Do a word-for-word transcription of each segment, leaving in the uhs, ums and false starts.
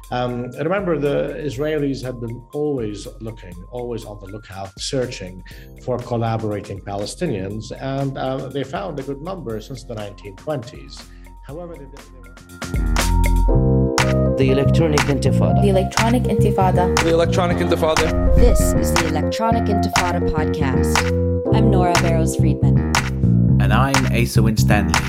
Um, remember, the Israelis had been always looking, always on the lookout, searching for collaborating Palestinians, and uh, they found a good number since the nineteen twenties. However, they, they were... The Electronic Intifada. The Electronic Intifada. The Electronic Intifada. This is the Electronic Intifada podcast. I'm Nora Barrows Friedman. And I'm Asa Winstanley.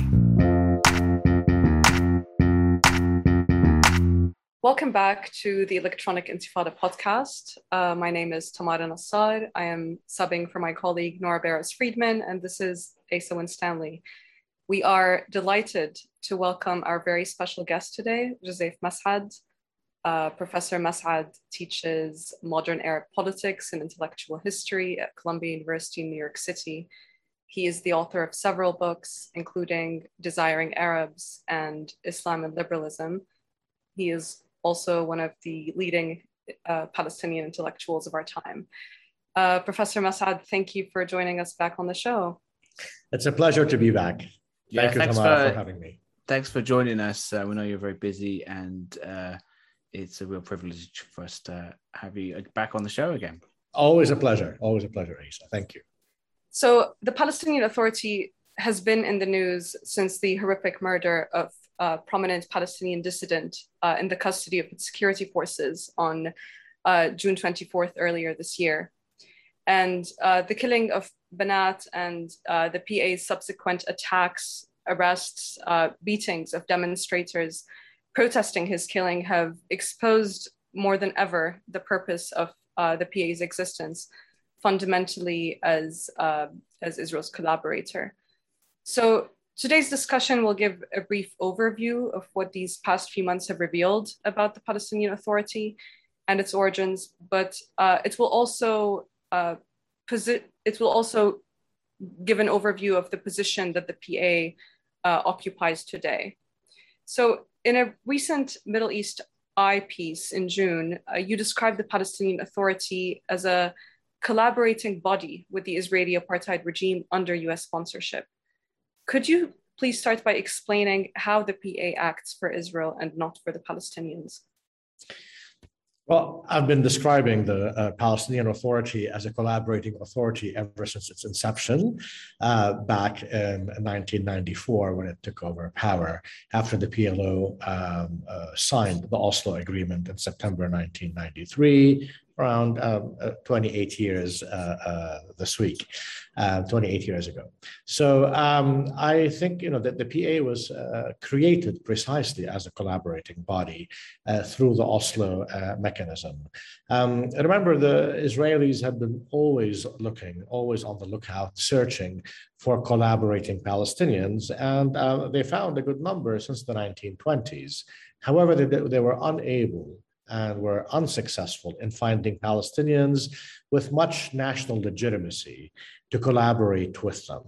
Welcome back to the Electronic Intifada podcast. Uh, my name is Tamara Nassar. I am subbing for my colleague Nora Barrows Friedman, and this is Asa Winstanley. We are delighted to welcome our very special guest today, Joseph Mas'ad. Uh, Professor Mas'ad teaches modern Arab politics and intellectual history at Columbia University in New York City. He is the author of several books, including Desiring Arabs and Islam and Liberalism. He is also one of the leading uh, Palestinian intellectuals of our time. Uh, Professor Mas'ad, thank you for joining us back on the show. It's a pleasure to be back. Yeah, Thank you, thanks Tamara, for, for having me. Thanks for joining us. Uh, we know you're very busy, and uh, it's a real privilege for us to have you back on the show again. Always a pleasure. Always a pleasure, Asa. Thank you. So the Palestinian Authority has been in the news since the horrific murder of a prominent Palestinian dissident uh, in the custody of its security forces on uh, June twenty-fourth earlier this year. And uh, the killing of Banat and uh, the P A's subsequent attacks, arrests, uh, beatings of demonstrators protesting his killing have exposed more than ever the purpose of uh, the P A's existence, fundamentally as, uh, as Israel's collaborator. So today's discussion will give a brief overview of what these past few months have revealed about the Palestinian Authority and its origins, but uh, it will also uh, posi- it will also give an overview of the position that the P A uh, occupies today. So in a recent Middle East Eye piece in June, uh, you described the Palestinian Authority as a collaborating body with the Israeli apartheid regime under U S sponsorship. Could you please start by explaining how the P A acts for Israel and not for the Palestinians? Well, I've been describing the uh, Palestinian Authority as a collaborating authority ever since its inception uh, back in nineteen ninety-four when it took over power after the P L O um, uh, signed the Oslo Agreement in September nineteen ninety-three, around um, uh, twenty-eight years uh, uh, this week, uh, twenty-eight years ago. So um, I think, you know, that the P A was uh, created precisely as a collaborating body uh, through the Oslo uh, mechanism. Um, remember, the Israelis had been always looking, always on the lookout, searching for collaborating Palestinians, and uh, they found a good number since the nineteen twenties. However, they, they were unable and were unsuccessful in finding Palestinians with much national legitimacy to collaborate with them.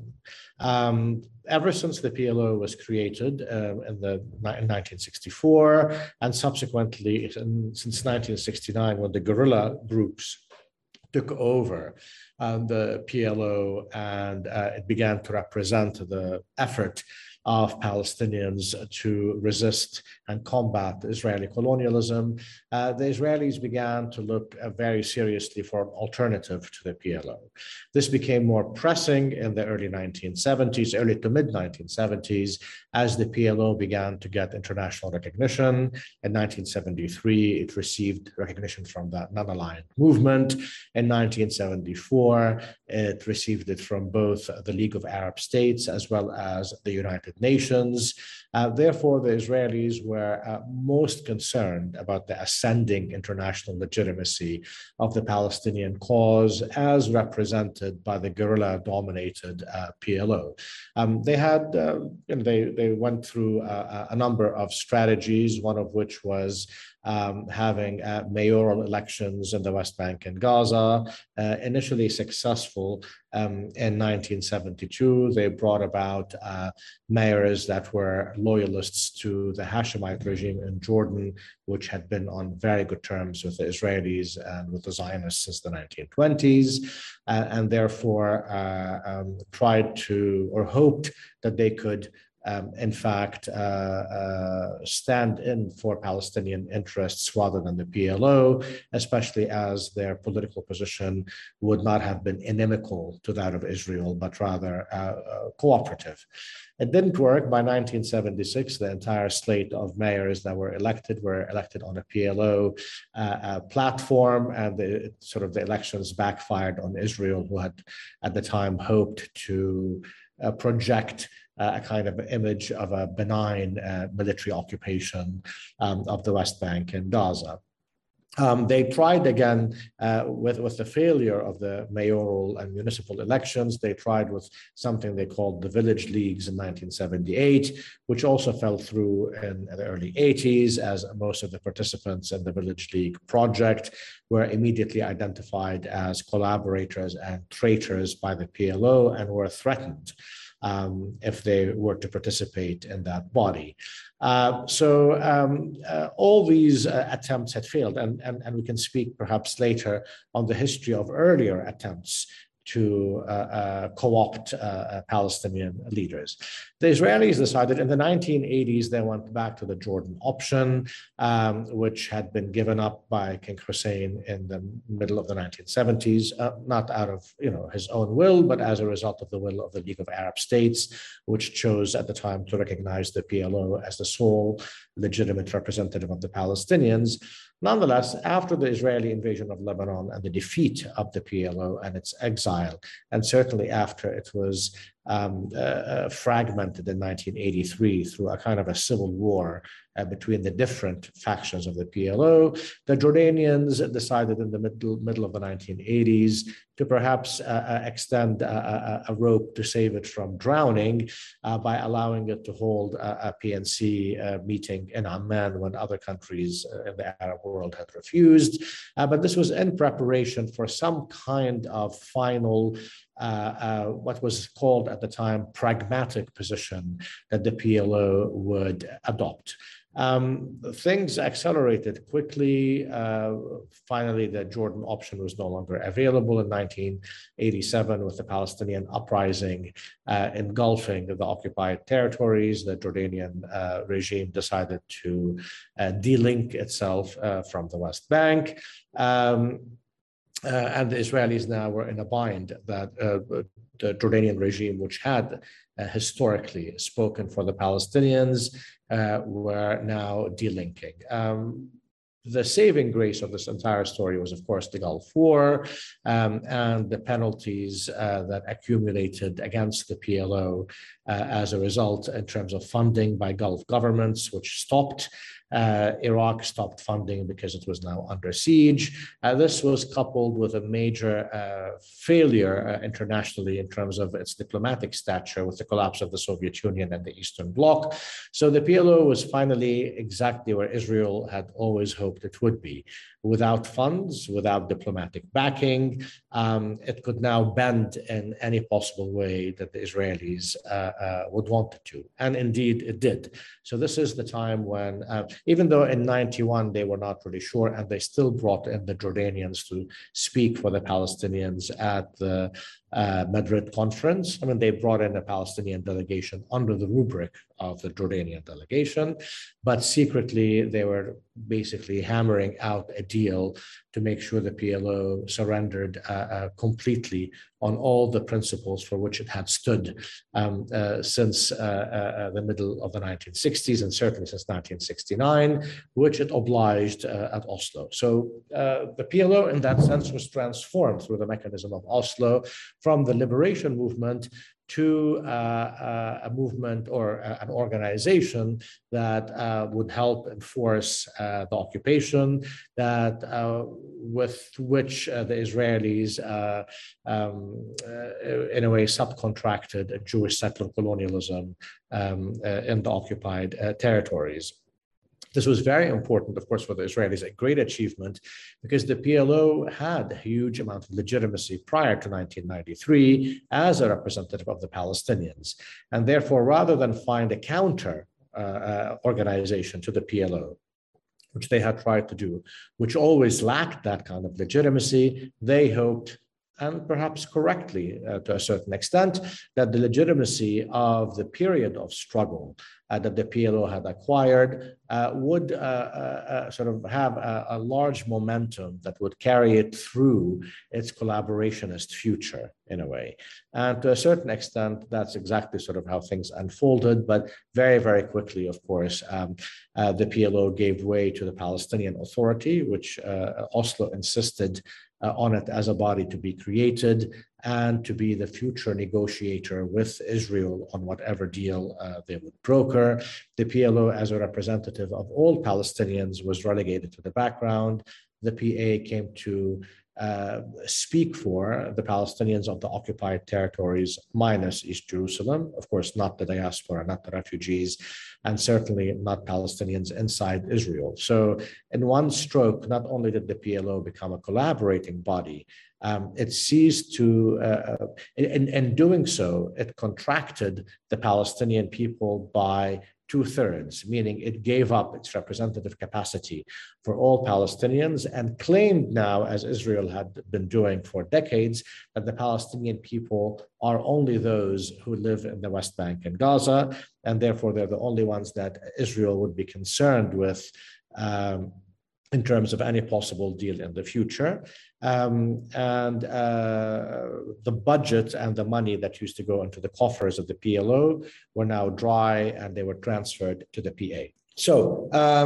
Um, ever since the P L O was created um, in, the, in nineteen sixty-four, and subsequently in, since nineteen sixty-nine, when the guerrilla groups took over um, the P L O and uh, it began to represent the effort of Palestinians to resist and combat Israeli colonialism, uh, the Israelis began to look uh, very seriously for an alternative to the P L O. This became more pressing in the early nineteen seventies, early to mid nineteen seventies, as the P L O began to get international recognition. In nineteen seventy-three, it received recognition from the non-aligned movement. In nineteen seventy-four, it received it from both the League of Arab States as well as the United Nations. Uh, therefore, the Israelis were uh, most concerned about the ascending international legitimacy of the Palestinian cause as represented by the guerrilla-dominated uh, P L O. Um, they had, uh, you know, they, they went through uh, a number of strategies, one of which was Um, having uh, mayoral elections in the West Bank and Gaza, uh, initially successful um, in nineteen seventy-two. They brought about uh, mayors that were loyalists to the Hashemite regime in Jordan, which had been on very good terms with the Israelis and with the Zionists since the nineteen twenties, uh, and therefore uh, um, tried to or hoped that they could um, in fact, uh, uh, stand in for Palestinian interests rather than the P L O, especially as their political position would not have been inimical to that of Israel, but rather uh, uh, cooperative. It didn't work. By nineteen seventy-six, the entire slate of mayors that were elected were elected on a P L O uh, uh, platform, and the, sort of the elections backfired on Israel, who had at the time hoped to uh, project uh, a kind of image of a benign uh, military occupation um, of the West Bank and Gaza. Um, they tried again uh, with, with the failure of the mayoral and municipal elections. They tried with something they called the Village Leagues in nineteen seventy-eight, which also fell through in the early eighties, as most of the participants in the Village League project were immediately identified as collaborators and traitors by the P L O and were threatened Um, if they were to participate in that body. Uh, so um, uh, all these uh, attempts had failed, and, and, and we can speak perhaps later on the history of earlier attempts to uh, uh, co-opt uh, uh, Palestinian leaders. The Israelis decided in the nineteen eighties, they went back to the Jordan option, um, which had been given up by King Hussein in the middle of the nineteen seventies, uh, not out of you know his own will, but as a result of the will of the League of Arab States, which chose at the time to recognize the P L O as the sole legitimate representative of the Palestinians. Nonetheless, after the Israeli invasion of Lebanon and the defeat of the P L O and its exile, and certainly after it was um, uh, fragmented in nineteen eighty-three through a kind of a civil war uh, between the different factions of the P L O, the Jordanians decided in the middle, middle of the nineteen eighties to perhaps uh, uh, extend a, a, a rope to save it from drowning uh, by allowing it to hold a, a P N C uh, meeting in Amman when other countries uh, in the Arab world had refused. Uh, but this was in preparation for some kind of final, uh, uh, what was called at the time, pragmatic position that the P L O would adopt. Um, things accelerated quickly. Uh, finally, the Jordan option was no longer available in nineteen eighty-seven with the Palestinian uprising uh, engulfing the occupied territories. The Jordanian uh, regime decided to uh, delink itself uh, from the West Bank. Um, uh, and the Israelis now were in a bind that uh, the Jordanian regime, which had uh, historically spoken for the Palestinians, uh, were now delinking. Um, the saving grace of this entire story was, of course, the Gulf War um, and the penalties uh, that accumulated against the P L O uh, as a result in terms of funding by Gulf governments, which stopped. Uh, Iraq stopped funding because it was now under siege. Uh, this was coupled with a major uh, failure uh, internationally in terms of its diplomatic stature with the collapse of the Soviet Union and the Eastern Bloc. So the P L O was finally exactly where Israel had always hoped it would be. Without funds, without diplomatic backing, um, it could now bend in any possible way that the Israelis uh, uh, would want it to. And indeed, it did. So this is the time when, uh, even though in ninety-one they were not really sure, and they still brought in the Jordanians to speak for the Palestinians at the uh, Madrid conference. I mean, they brought in a Palestinian delegation under the rubric of the Jordanian delegation, but secretly they were basically hammering out a deal to make sure the P L O surrendered uh, uh, completely on all the principles for which it had stood um, uh, since uh, uh, the middle of the nineteen sixties and certainly since nineteen sixty-nine, which it obliged uh, at Oslo. So uh, the P L O in that sense was transformed through the mechanism of Oslo from the liberation movement to uh, uh, a movement or uh, an organization that uh, would help enforce uh, the occupation, that uh, with which uh, the Israelis, uh, um, uh, in a way, subcontracted Jewish settler colonialism um, uh, in the occupied uh, territories. This was very important, of course, for the Israelis, a great achievement, because the P L O had a huge amount of legitimacy prior to nineteen ninety-three as a representative of the Palestinians. And therefore, rather than find a counter uh, uh, organization to the P L O, which they had tried to do, which always lacked that kind of legitimacy, they hoped and perhaps correctly uh, to a certain extent, that the legitimacy of the period of struggle uh, that the P L O had acquired uh, would uh, uh, uh, sort of have a, a large momentum that would carry it through its collaborationist future in a way. And to a certain extent, that's exactly sort of how things unfolded. But very, very quickly, of course, um, uh, the P L O gave way to the Palestinian Authority, which uh, Oslo insisted uh, on it as a body to be created and to be the future negotiator with Israel on whatever deal uh, they would broker. The P L O, as a representative of all Palestinians, was relegated to the background. The P A came to uh, speak for the Palestinians of the occupied territories minus East Jerusalem, of course, not the diaspora, not the refugees, and certainly not Palestinians inside Israel. So in one stroke, not only did the P L O become a collaborating body, um, it ceased to, uh, in, in doing so, it contracted the Palestinian people by two-thirds, meaning it gave up its representative capacity for all Palestinians and claimed now, as Israel had been doing for decades, that the Palestinian people are only those who live in the West Bank and Gaza, and therefore they're the only ones that Israel would be concerned with um, in terms of any possible deal in the future. Um, and uh, the budget and the money that used to go into the coffers of the P L O were now dry and they were transferred to the P A. So um,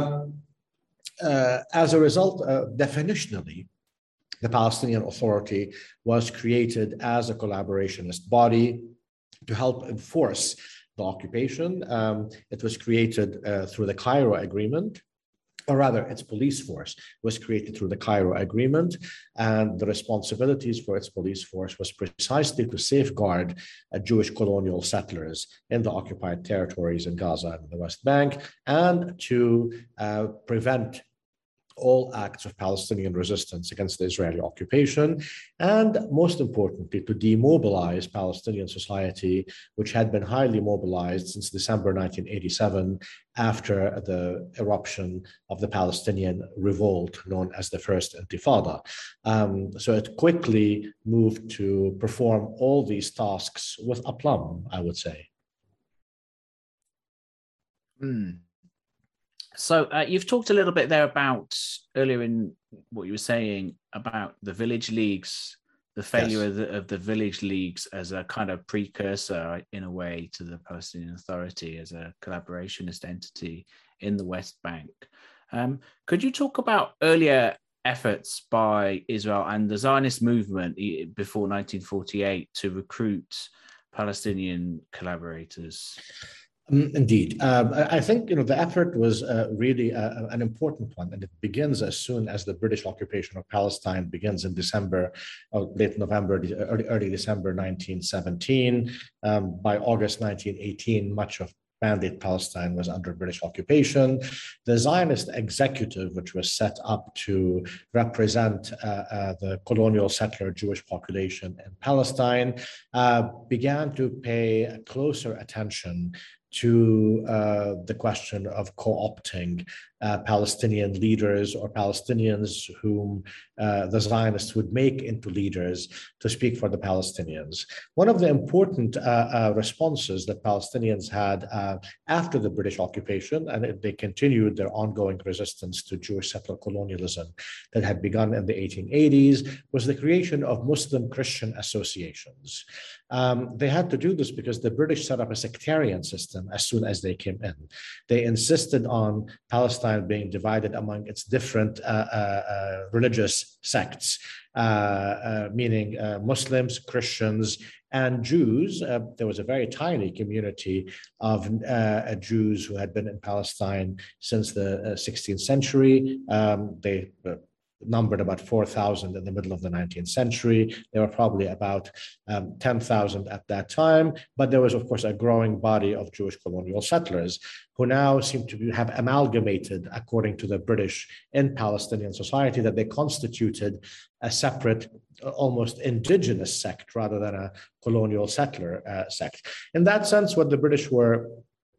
uh, as a result, uh, definitionally, the Palestinian Authority was created as a collaborationist body to help enforce the occupation. Um, it was created uh, through the Cairo Agreement, or rather its police force was created through the Cairo Agreement, and the responsibilities for its police force was precisely to safeguard uh, Jewish colonial settlers in the occupied territories in Gaza and the West Bank, and to uh, prevent all acts of Palestinian resistance against the Israeli occupation, and most importantly, to demobilize Palestinian society, which had been highly mobilized since December nineteen eighty-seven after the eruption of the Palestinian revolt known as the First Intifada. Um, so it quickly moved to perform all these tasks with aplomb, I would say. Mm. So uh, you've talked a little bit there about earlier in what you were saying about the village leagues, the failure yes. of, the, of the village leagues as a kind of precursor in a way to the Palestinian Authority as a collaborationist entity in the West Bank. Um, could you talk about earlier efforts by Israel and the Zionist movement before nineteen forty-eight to recruit Palestinian collaborators? Indeed. Um, I think, you know, the effort was uh, really uh, an important one, and it begins as soon as the British occupation of Palestine begins in December, or late November, early, early December nineteen seventeen. Um, by August nineteen eighteen, much of Mandate Palestine was under British occupation. The Zionist executive, which was set up to represent uh, uh, the colonial settler Jewish population in Palestine, uh, began to pay closer attention to uh, the question of co-opting uh, Palestinian leaders or Palestinians whom uh, the Zionists would make into leaders to speak for the Palestinians. One of the important uh, uh, responses that Palestinians had uh, after the British occupation, and they continued their ongoing resistance to Jewish settler colonialism that had begun in the eighteen eighties, was the creation of Muslim Christian associations. Um, they had to do this because the British set up a sectarian system as soon as they came in. They insisted on Palestine being divided among its different uh, uh, uh, religious sects, uh, uh, meaning uh, Muslims, Christians, and Jews. Uh, there was a very tiny community of uh, Jews who had been in Palestine since the uh, sixteenth century. Um, they uh, numbered about four thousand in the middle of the nineteenth century. There were probably about um, ten thousand at that time, but there was, of course, a growing body of Jewish colonial settlers who now seem to be, have amalgamated, according to the British, in Palestinian society, that they constituted a separate, almost indigenous sect rather than a colonial settler uh, sect. In that sense, what the British were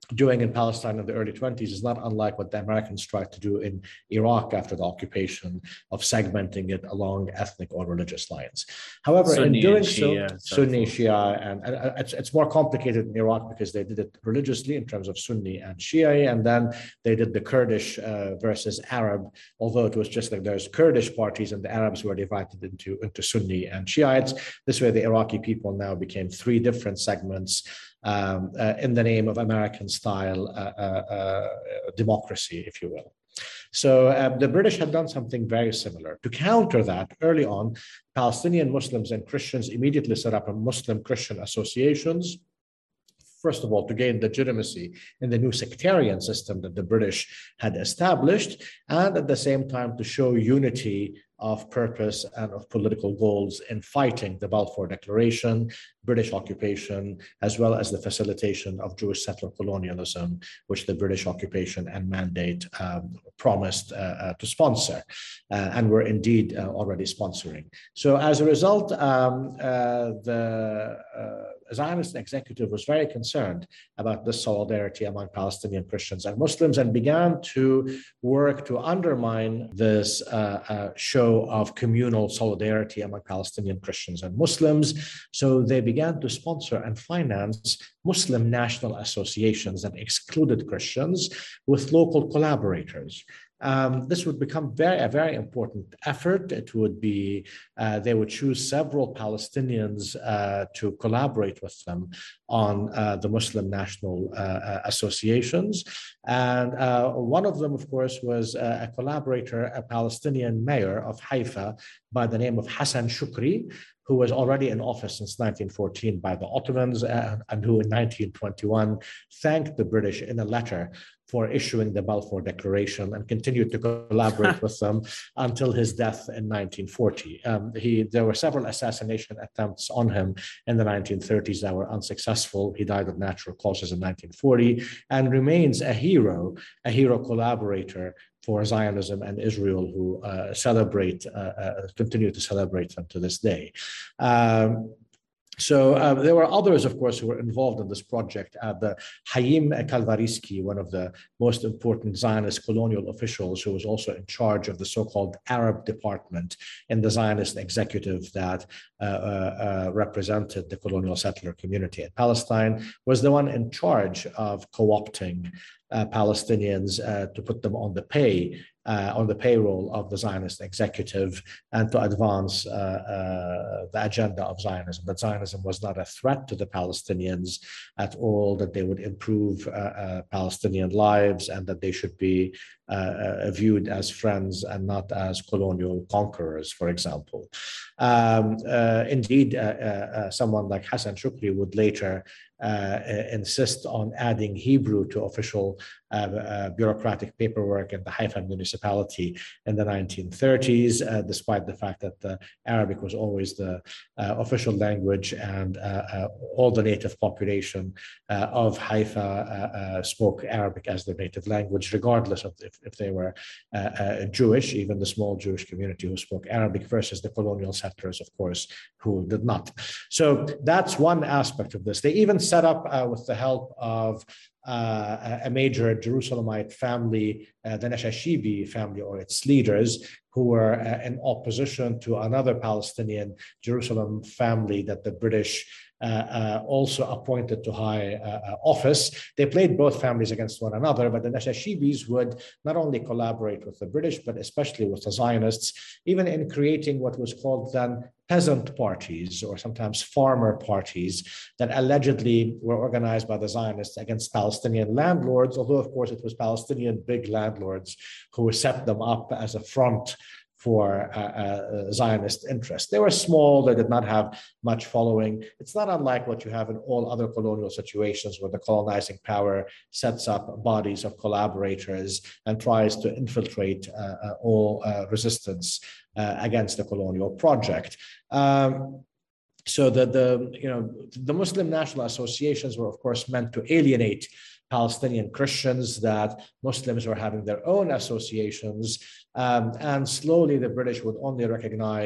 doing in Palestine in the early twenties is not unlike what the Americans tried to do in Iraq after the occupation, of segmenting it along ethnic or religious lines. However, Sunni in doing Shia, so, so Sunni, forth. Shia, and, and it's, it's more complicated in Iraq because they did it religiously in terms of Sunni and Shia, and then they did the Kurdish uh, versus Arab, although it was just like there's Kurdish parties and the Arabs were divided into, into Sunni and Shiites. This way, the Iraqi people now became three different segments Um, uh, in the name of American-style uh, uh, uh, democracy, if you will. So uh, the British had done something very similar. To counter that, early on, Palestinian Muslims and Christians immediately set up a Muslim-Christian associations, first of all, to gain legitimacy in the new sectarian system that the British had established, and at the same time to show unity of purpose and of political goals in fighting the Balfour Declaration, British occupation, as well as the facilitation of Jewish settler colonialism, which the British occupation and mandate um, promised uh, uh, to sponsor, uh, and were indeed uh, already sponsoring. So as a result, um, uh, the uh, Zionist executive was very concerned about this solidarity among Palestinian Christians and Muslims, and began to work to undermine this uh, uh, show of communal solidarity among Palestinian Christians and Muslims. So they began to sponsor and finance Muslim national associations that excluded Christians with local collaborators. Um, this would become very, a very important effort. It would be, uh, they would choose several Palestinians uh, to collaborate with them on uh, the Muslim national uh, associations. And uh, one of them, of course, was uh, a collaborator, a Palestinian mayor of Haifa by the name of Hassan Shukri, who was already in office since nineteen fourteen by the Ottomans, uh, and who in nineteen twenty-one thanked the British in a letter for issuing the Balfour Declaration and continued to collaborate with them until his death in nineteen forty. Um, he, there were several assassination attempts on him in the nineteen thirties that were unsuccessful. He died of natural causes in nineteen forty and remains a hero, a hero collaborator for Zionism and Israel, who uh, celebrate, uh, uh, continue to celebrate them to this day. Um, So uh, there were others, of course, who were involved in this project. Uh, the Hayim Kalvarisky, one of the most important Zionist colonial officials, who was also in charge of the so-called Arab department in the Zionist executive that uh, uh, uh, represented the colonial settler community in Palestine, was the one in charge of co-opting uh, Palestinians uh, to put them on the pay Uh, on the payroll of the Zionist executive, and to advance uh, uh, the agenda of Zionism, that Zionism was not a threat to the Palestinians at all, that they would improve uh, uh, Palestinian lives, and that they should be uh, uh, viewed as friends and not as colonial conquerors, for example. Um, uh, indeed, uh, uh, uh, someone like Hassan Shukri would later uh, insist on adding Hebrew to official uh, uh, bureaucratic paperwork in the Haifa municipality in the nineteen thirties, uh, despite the fact that the Arabic was always the uh, official language, and uh, uh, all the native population uh, of Haifa uh, uh, spoke Arabic as their native language, regardless of if, if they were uh, uh, Jewish, even the small Jewish community who spoke Arabic, versus the colonial settlers, of course, who did not. So that's one aspect of this. They even set up, uh, with the help of Uh, a major Jerusalemite family, uh, the Nashashibi family, or its leaders, who were uh, in opposition to another Palestinian Jerusalem family that the British uh, uh, also appointed to high uh, office. They played both families against one another, but the Nashashibis would not only collaborate with the British, but especially with the Zionists, even in creating what was called then peasant parties, or sometimes farmer parties, that allegedly were organized by the Zionists against Palestinian landlords, although of course it was Palestinian big landlords who set them up as a front for uh, uh, Zionist interests. They were small, they did not have much following. It's not unlike what you have in all other colonial situations, where the colonizing power sets up bodies of collaborators and tries to infiltrate uh, uh, all uh, resistance uh, against the colonial project. Um, so the, the, you know, the Muslim national associations were, of course, meant to alienate Palestinian Christians, that Muslims were having their own associations, um, and slowly the British would only recognize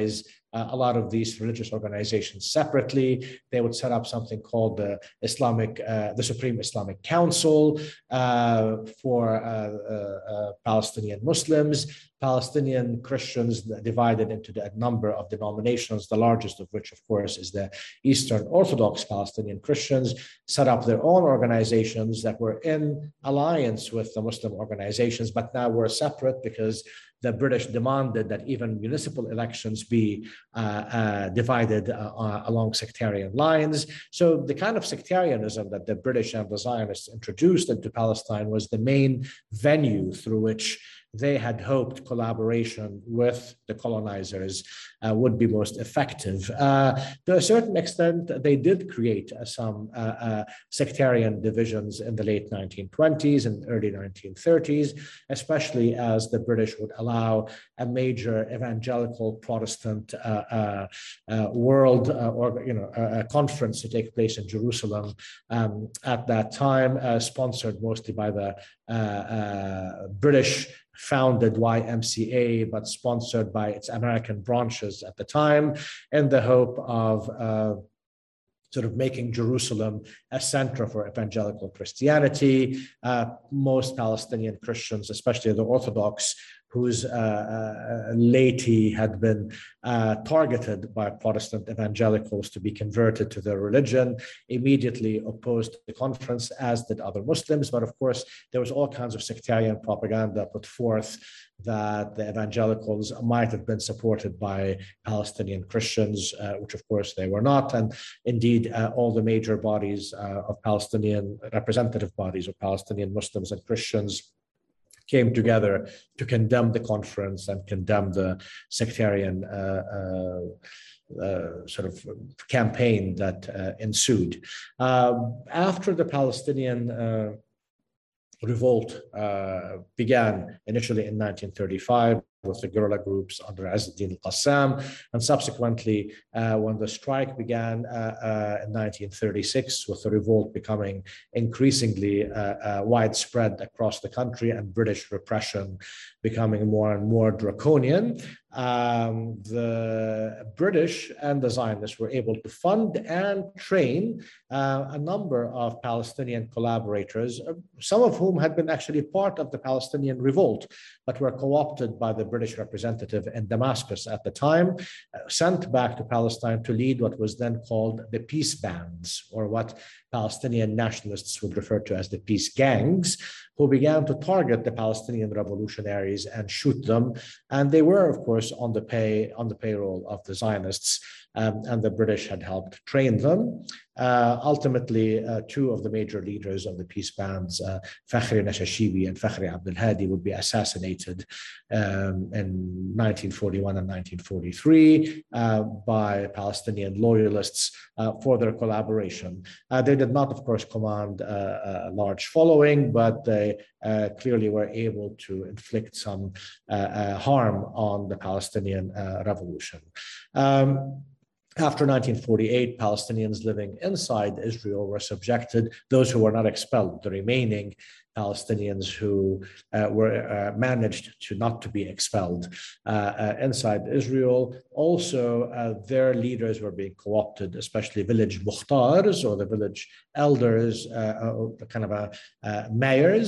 uh, a lot of these religious organizations separately. They would set up something called the Islamic, uh, the Supreme Islamic Council uh, for uh, uh, uh, Palestinian Muslims. Palestinian Christians divided into a number of denominations, the largest of which, of course, is the Eastern Orthodox Palestinian Christians, set up their own organizations that were in alliance with the Muslim organizations, but now were separate because the British demanded that even municipal elections be uh, uh, divided uh, uh, along sectarian lines. So the kind of sectarianism that the British and the Zionists introduced into Palestine was the main venue through which they had hoped collaboration with the colonizers uh, would be most effective. Uh, to a certain extent, they did create uh, some uh, uh, sectarian divisions in the late nineteen twenties and early nineteen thirties, especially as the British would allow a major evangelical Protestant uh, uh, uh, world uh, or you know a, a conference to take place in Jerusalem um, at that time, uh, sponsored mostly by the uh, uh, British founded Y M C A, but sponsored by its American branches at the time, in the hope of uh, sort of making Jerusalem a center for evangelical Christianity. Uh, most Palestinian Christians, especially the Orthodox, whose uh, uh, laity had been uh, targeted by Protestant evangelicals to be converted to their religion, immediately opposed the conference, as did other Muslims. But of course, there was all kinds of sectarian propaganda put forth that the evangelicals might have been supported by Palestinian Christians, uh, which of course they were not. And indeed, uh, all the major bodies uh, of Palestinian, representative bodies of Palestinian Muslims and Christians came together to condemn the conference and condemn the sectarian uh, uh, uh, sort of campaign that uh, ensued. Uh, after the Palestinian uh, revolt uh, began initially in nineteen thirty-five with the guerrilla groups under Izz-ad-Din al-Qassam, and subsequently uh, when the strike began uh, uh, in nineteen thirty-six, with the revolt becoming increasingly uh, uh, widespread across the country and British repression becoming more and more draconian, um, the British and the Zionists were able to fund and train uh, a number of Palestinian collaborators, some of whom had been actually part of the Palestinian revolt, but were co-opted by the British representative in Damascus at the time, uh, sent back to Palestine to lead what was then called the peace bands, or what Palestinian nationalists would refer to as the peace gangs, who began to target the Palestinian revolutionaries and shoot them. And they were, of course, on the pay on the payroll of the Zionists, um, and the British had helped train them. Uh, ultimately, uh, two of the major leaders of the peace bands, uh, Fakhri Nashashibi and Fakhri Abdel Hadi, would be assassinated um, in nineteen forty-one and nineteen forty-three uh, by Palestinian loyalists uh, for their collaboration. Uh, they did not, of course, command uh, a large following, but they uh, clearly were able to inflict some uh, uh, harm on the Palestinian uh, revolution. Um, After nineteen forty-eight, Palestinians living inside Israel were subjected, those who were not expelled, the remaining Palestinians who uh, were uh, managed to not to be expelled uh, uh, inside Israel. Also, uh, their leaders were being co-opted, especially village mukhtars, or the village elders, uh, uh, kind of a, uh, mayors,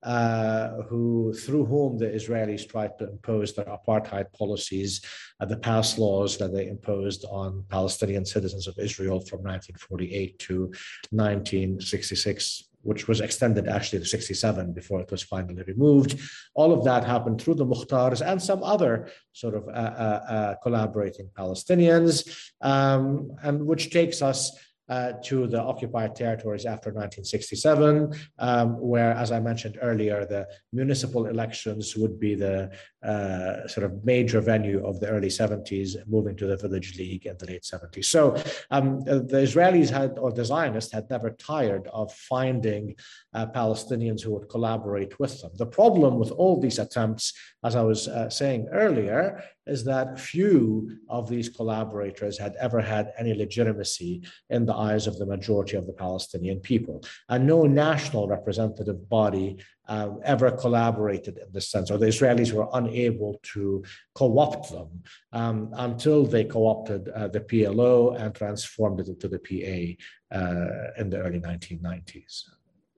uh, who through whom the Israelis tried to impose their apartheid policies, uh, the past laws that they imposed on Palestinian citizens of Israel from nineteen forty-eight to nineteen sixty-six, which was extended actually to sixty-seven before it was finally removed. All of that happened through the Mukhtars and some other sort of uh, uh, uh, collaborating Palestinians, um, and which takes us uh, to the occupied territories after nineteen sixty-seven, um, where, as I mentioned earlier, the municipal elections would be the uh, sort of major venue of the early seventies, moving to the Village League in the late seventies. So um, the Israelis had, or the Zionists had never tired of finding uh, Palestinians who would collaborate with them. The problem with all these attempts, as I was uh, saying earlier, is that few of these collaborators had ever had any legitimacy in the eyes of the majority of the Palestinian people. And no national representative body um, ever collaborated in this sense, or the Israelis were unable to co-opt them um, until they co-opted uh, the P L O and transformed it into the P A uh, in the early nineteen nineties.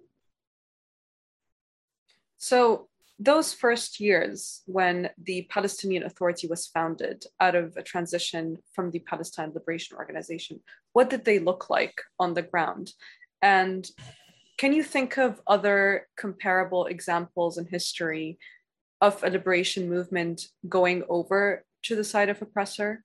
So those first years when the Palestinian Authority was founded out of a transition from the Palestine Liberation Organization, what did they look like on the ground? And can you think of other comparable examples in history of a liberation movement going over to the side of oppressor?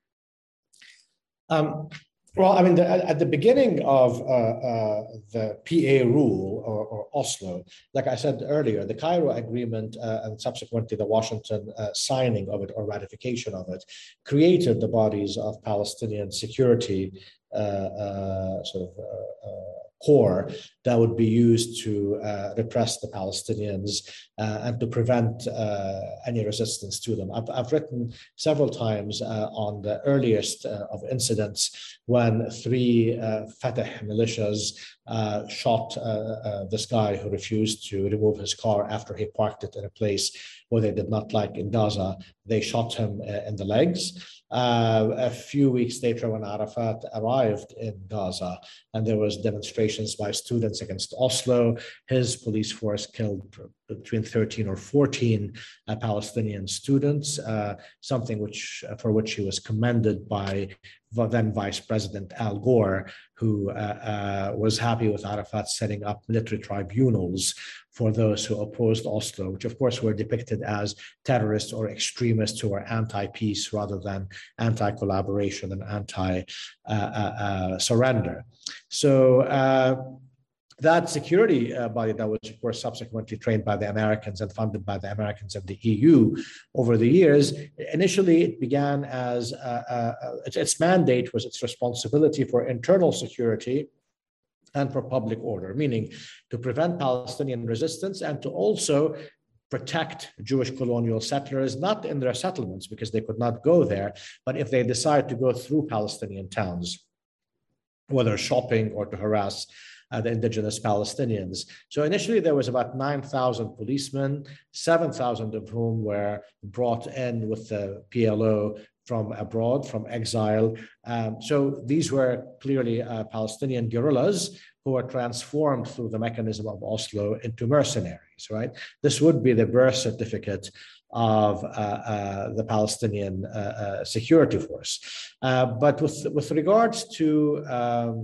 Um, Well, I mean, the, at the beginning of uh, uh, the P A rule or, or Oslo, like I said earlier, the Cairo Agreement uh, and subsequently the Washington uh, signing of it or ratification of it created the bodies of Palestinian security uh, uh, sort of uh, uh, core that would be used to uh, repress the Palestinians uh, and to prevent uh, any resistance to them. I've, I've written several times uh, on the earliest uh, of incidents when three uh, Fatah militias uh, shot uh, uh, this guy who refused to remove his car after he parked it in a place where they did not like in Gaza. They shot him uh, in the legs. Uh, a few weeks later, when Arafat arrived in Gaza and there was demonstrations by students against Oslo, his police force killed between thirteen or fourteen uh, Palestinian students, uh, something which uh, for which he was commended by then Vice President Al Gore, who uh, uh, was happy with Arafat setting up military tribunals for those who opposed Oslo, which of course were depicted as terrorists or extremists who were anti-peace rather than anti-collaboration and anti-surrender. Uh, uh, uh, so uh, that security uh, body that was, of course, subsequently trained by the Americans and funded by the Americans and the E U over the years, initially it began as uh, uh, its, its mandate was its responsibility for internal security and for public order, meaning to prevent Palestinian resistance and to also protect Jewish colonial settlers, not in their settlements because they could not go there, but if they decide to go through Palestinian towns, whether shopping or to harass Uh, the indigenous Palestinians. So initially there was about nine thousand policemen, seven thousand of whom were brought in with the P L O from abroad, from exile. Um, so these were clearly uh, Palestinian guerrillas who were transformed through the mechanism of Oslo into mercenaries, right? This would be the birth certificate of uh, uh, the Palestinian uh, uh, security force. Uh, but with, with regards to um,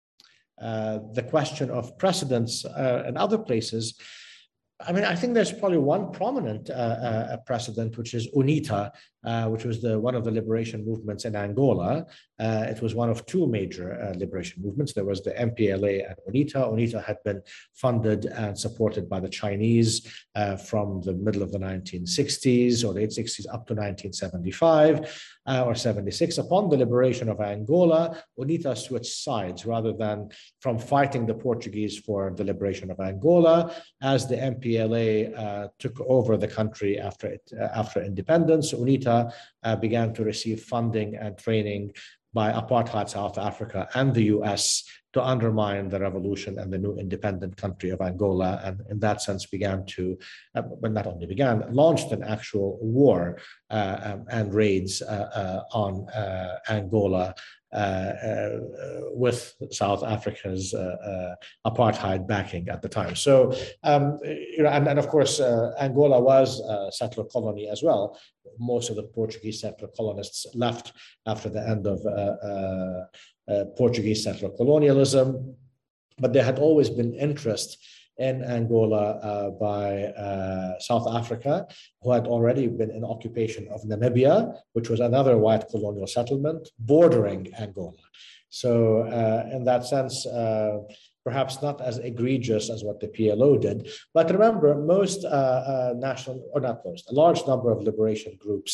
Uh, the question of precedents uh, in other places, I mean, I think there's probably one prominent uh, uh, precedent, which is UNITA, uh, which was the one of the liberation movements in Angola. Uh, it was one of two major uh, liberation movements. There was the M P L A and UNITA. UNITA had been funded and supported by the Chinese uh, from the middle of the nineteen sixties or late sixties up to nineteen seventy-five uh, or seventy-six. Upon the liberation of Angola, UNITA switched sides rather than from fighting the Portuguese for the liberation of Angola, as the M P L A uh, took over the country after it, uh, after independence. UNITA uh, began to receive funding and training by apartheid South Africa and the U S to undermine the revolution and the new independent country of Angola, and in that sense began to, uh, but not only began, launched an actual war uh, um, and raids uh, uh, on uh, Angola uh, uh, with South Africa's uh, uh, apartheid backing at the time. So, um, you know, and, and of course, uh, Angola was a settler colony as well. Most of the Portuguese settler colonists left after the end of uh, uh, uh, Portuguese settler colonialism, but there had always been interest in Angola uh, by uh, South Africa, who had already been in occupation of Namibia, which was another white colonial settlement bordering Angola. So uh, in that sense, uh, perhaps not as egregious as what the P L O did. But remember, most uh, uh, national, or not most, a large number of liberation groups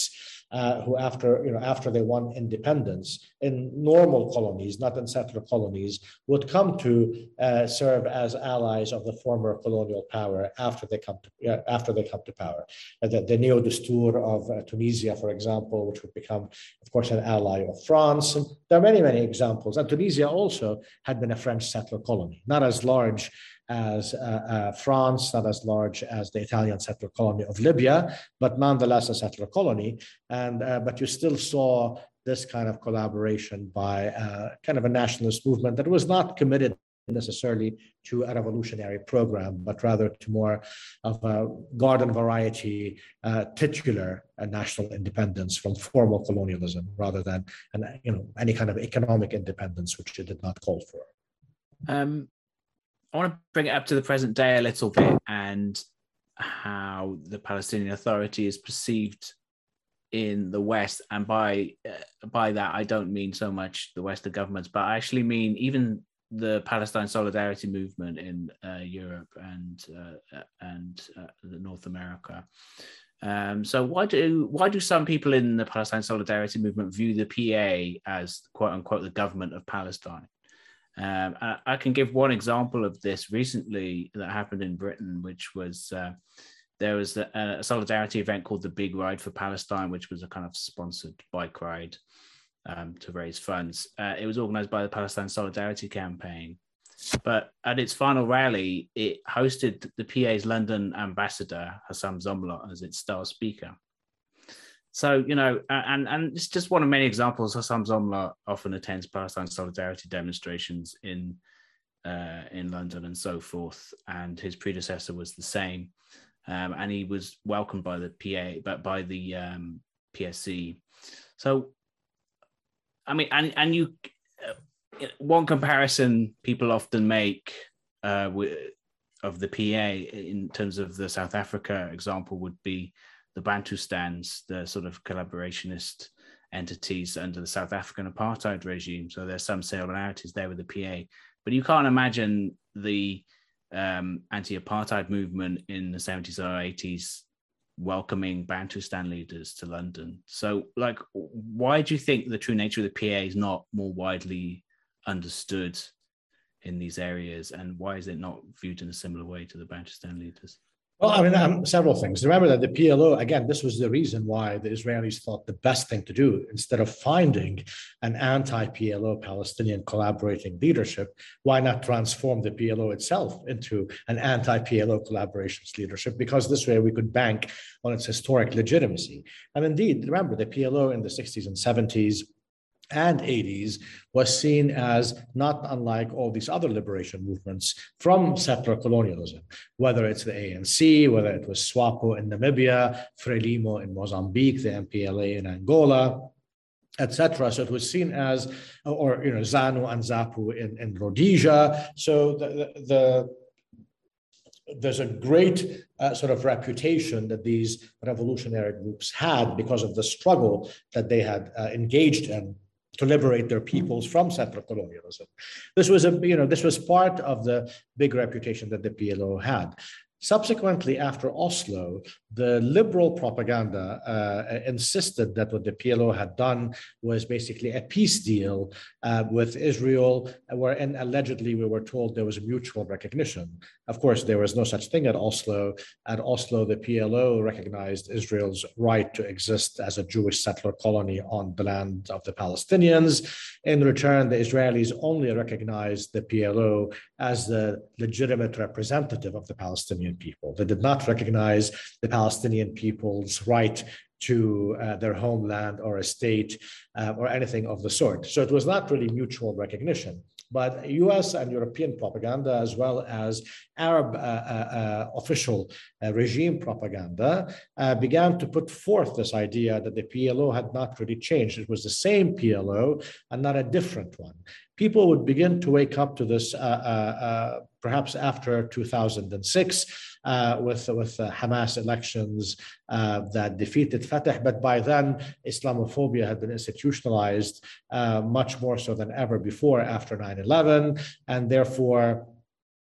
uh, who after, you know, after they won independence in normal colonies, not in settler colonies, would come to uh, serve as allies of the former colonial power after they come to, uh, after they come to power. Uh, the, the Neo Destour of uh, Tunisia, for example, which would become, of course, an ally of France. And there are many, many examples. And Tunisia also had been a French settler colony, not as large as uh, uh, France, not as large as the Italian settler colony of Libya, but nonetheless a settler colony. And uh, but you still saw this kind of collaboration by uh, kind of a nationalist movement that was not committed necessarily to a revolutionary program, but rather to more of a garden variety uh, titular uh, national independence from formal colonialism, rather than an, you know, any kind of economic independence, which it did not call for. Um, I want to bring it up to the present day a little bit, and how the Palestinian Authority is perceived in the West. And by uh, by that, I don't mean so much the Western governments, but I actually mean even the Palestine Solidarity movement in uh, Europe and uh, and uh, North America. Um, so why do why do some people in the Palestine Solidarity movement view the P A as quote unquote the government of Palestine? Um, I, I can give one example of this recently that happened in Britain, which was uh, there was a, a solidarity event called the Big Ride for Palestine, which was a kind of sponsored bike ride um, to raise funds. Uh, it was organized by the Palestine Solidarity Campaign, but at its final rally, it hosted the P A's London ambassador, Hassam Zomlot, as its star speaker. So, you know, and, and it's just one of many examples. Hassam Zomlot often attends Palestine Solidarity demonstrations in uh, in London and so forth, and his predecessor was the same. Um, and he was welcomed by the P A, but by the um, P S C. So, I mean, and, and you, uh, one comparison people often make uh, with, of the P A in terms of the South Africa example would be the Bantustans, the sort of collaborationist entities under the South African apartheid regime. So there's some similarities there with the P A, but you can't imagine the um, anti-apartheid movement in the seventies or eighties welcoming Bantustan leaders to London. So, like, why do you think the true nature of the P A is not more widely understood in these areas, and why is it not viewed in a similar way to the Bantustan leaders? Well, I mean, um, several things. Remember that the P L O, again, this was the reason why the Israelis thought the best thing to do, instead of finding an anti-P L O Palestinian collaborating leadership, why not transform the P L O itself into an anti-P L O collaborations leadership? Because this way we could bank on its historic legitimacy. And indeed, remember, the P L O in the sixties and seventies and eighties was seen as not unlike all these other liberation movements from settler colonialism, whether it's the A N C, whether it was SWAPO in Namibia, Frelimo in Mozambique, the M P L A in Angola, et cetera. So it was seen as, or, you know, ZANU and ZAPU in, in Rhodesia. So the, the, the there's a great uh, sort of reputation that these revolutionary groups had because of the struggle that they had uh, engaged in to liberate their peoples from settler colonialism. This was a, you know, this was part of the big reputation that the P L O had. Subsequently, after Oslo, the liberal propaganda uh, insisted that what the P L O had done was basically a peace deal uh, with Israel, wherein allegedly we were told there was a mutual recognition. Of course, there was no such thing at Oslo. At Oslo, the P L O recognized Israel's right to exist as a Jewish settler colony on the land of the Palestinians. In return, the Israelis only recognized the P L O as the legitimate representative of the Palestinian people. They did not recognize the Palestinian people's right to uh, their homeland or a state uh, or anything of the sort. So it was not really mutual recognition. But U S and European propaganda, as well as Arab uh, uh, uh, official uh, regime propaganda, uh, began to put forth this idea that the P L O had not really changed. It was the same P L O and not a different one. People would begin to wake up to this uh, uh, uh, perhaps after two thousand six uh, with, with uh, Hamas elections uh, that defeated Fatah. But by then, Islamophobia had been institutionalized uh, much more so than ever before after nine eleven. And therefore,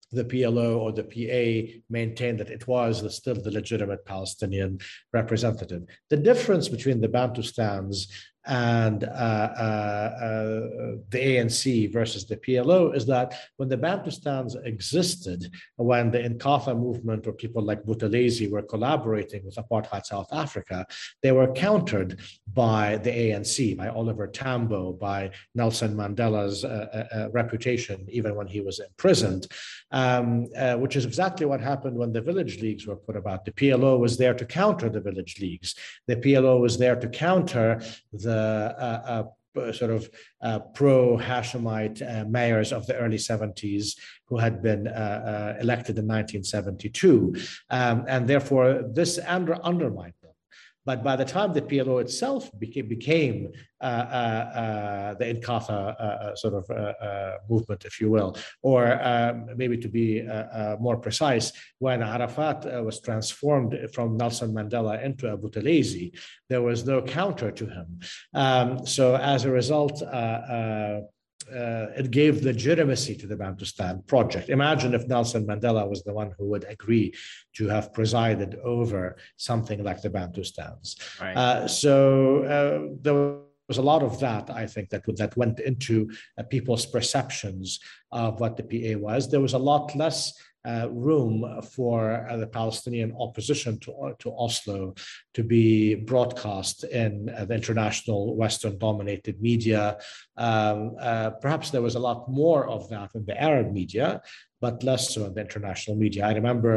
the P L O or the P A maintained that it was the, still the legitimate Palestinian representative. The difference between the Bantustans and uh, uh, uh, the A N C versus the P L O is that when the Bantustans existed, when the Inkatha movement or people like Buthelezi were collaborating with apartheid South Africa, they were countered by the A N C, by Oliver Tambo, by Nelson Mandela's uh, uh, reputation, even when he was imprisoned, um, uh, which is exactly what happened when the village leagues were put about. The P L O was there to counter the village leagues. The P L O was there to counter the Uh, uh, sort of uh, pro-Hashemite uh, mayors of the early seventies who had been uh, uh, elected in nineteen seventy-two. Um, and therefore, this under undermined them. But by the time the P L O itself became, became uh, uh, uh, the Inkatha uh, sort of uh, uh, movement, if you will, or um, maybe to be uh, uh, more precise, when Arafat uh, was transformed from Nelson Mandela into a Buthelezi, there was no counter to him. Um, so as a result, uh, uh, Uh, it gave legitimacy to the Bantustan project. Imagine if Nelson Mandela was the one who would agree to have presided over something like the Bantustans. Right. Uh, so uh, there was a lot of that, I think, that, that went into uh, people's perceptions of what the P A was. There was a lot less Uh, room for uh, the Palestinian opposition to, to Oslo to be broadcast in uh, the international Western-dominated media. Um, uh, perhaps there was a lot more of that in the Arab media, but less so in the international media. I remember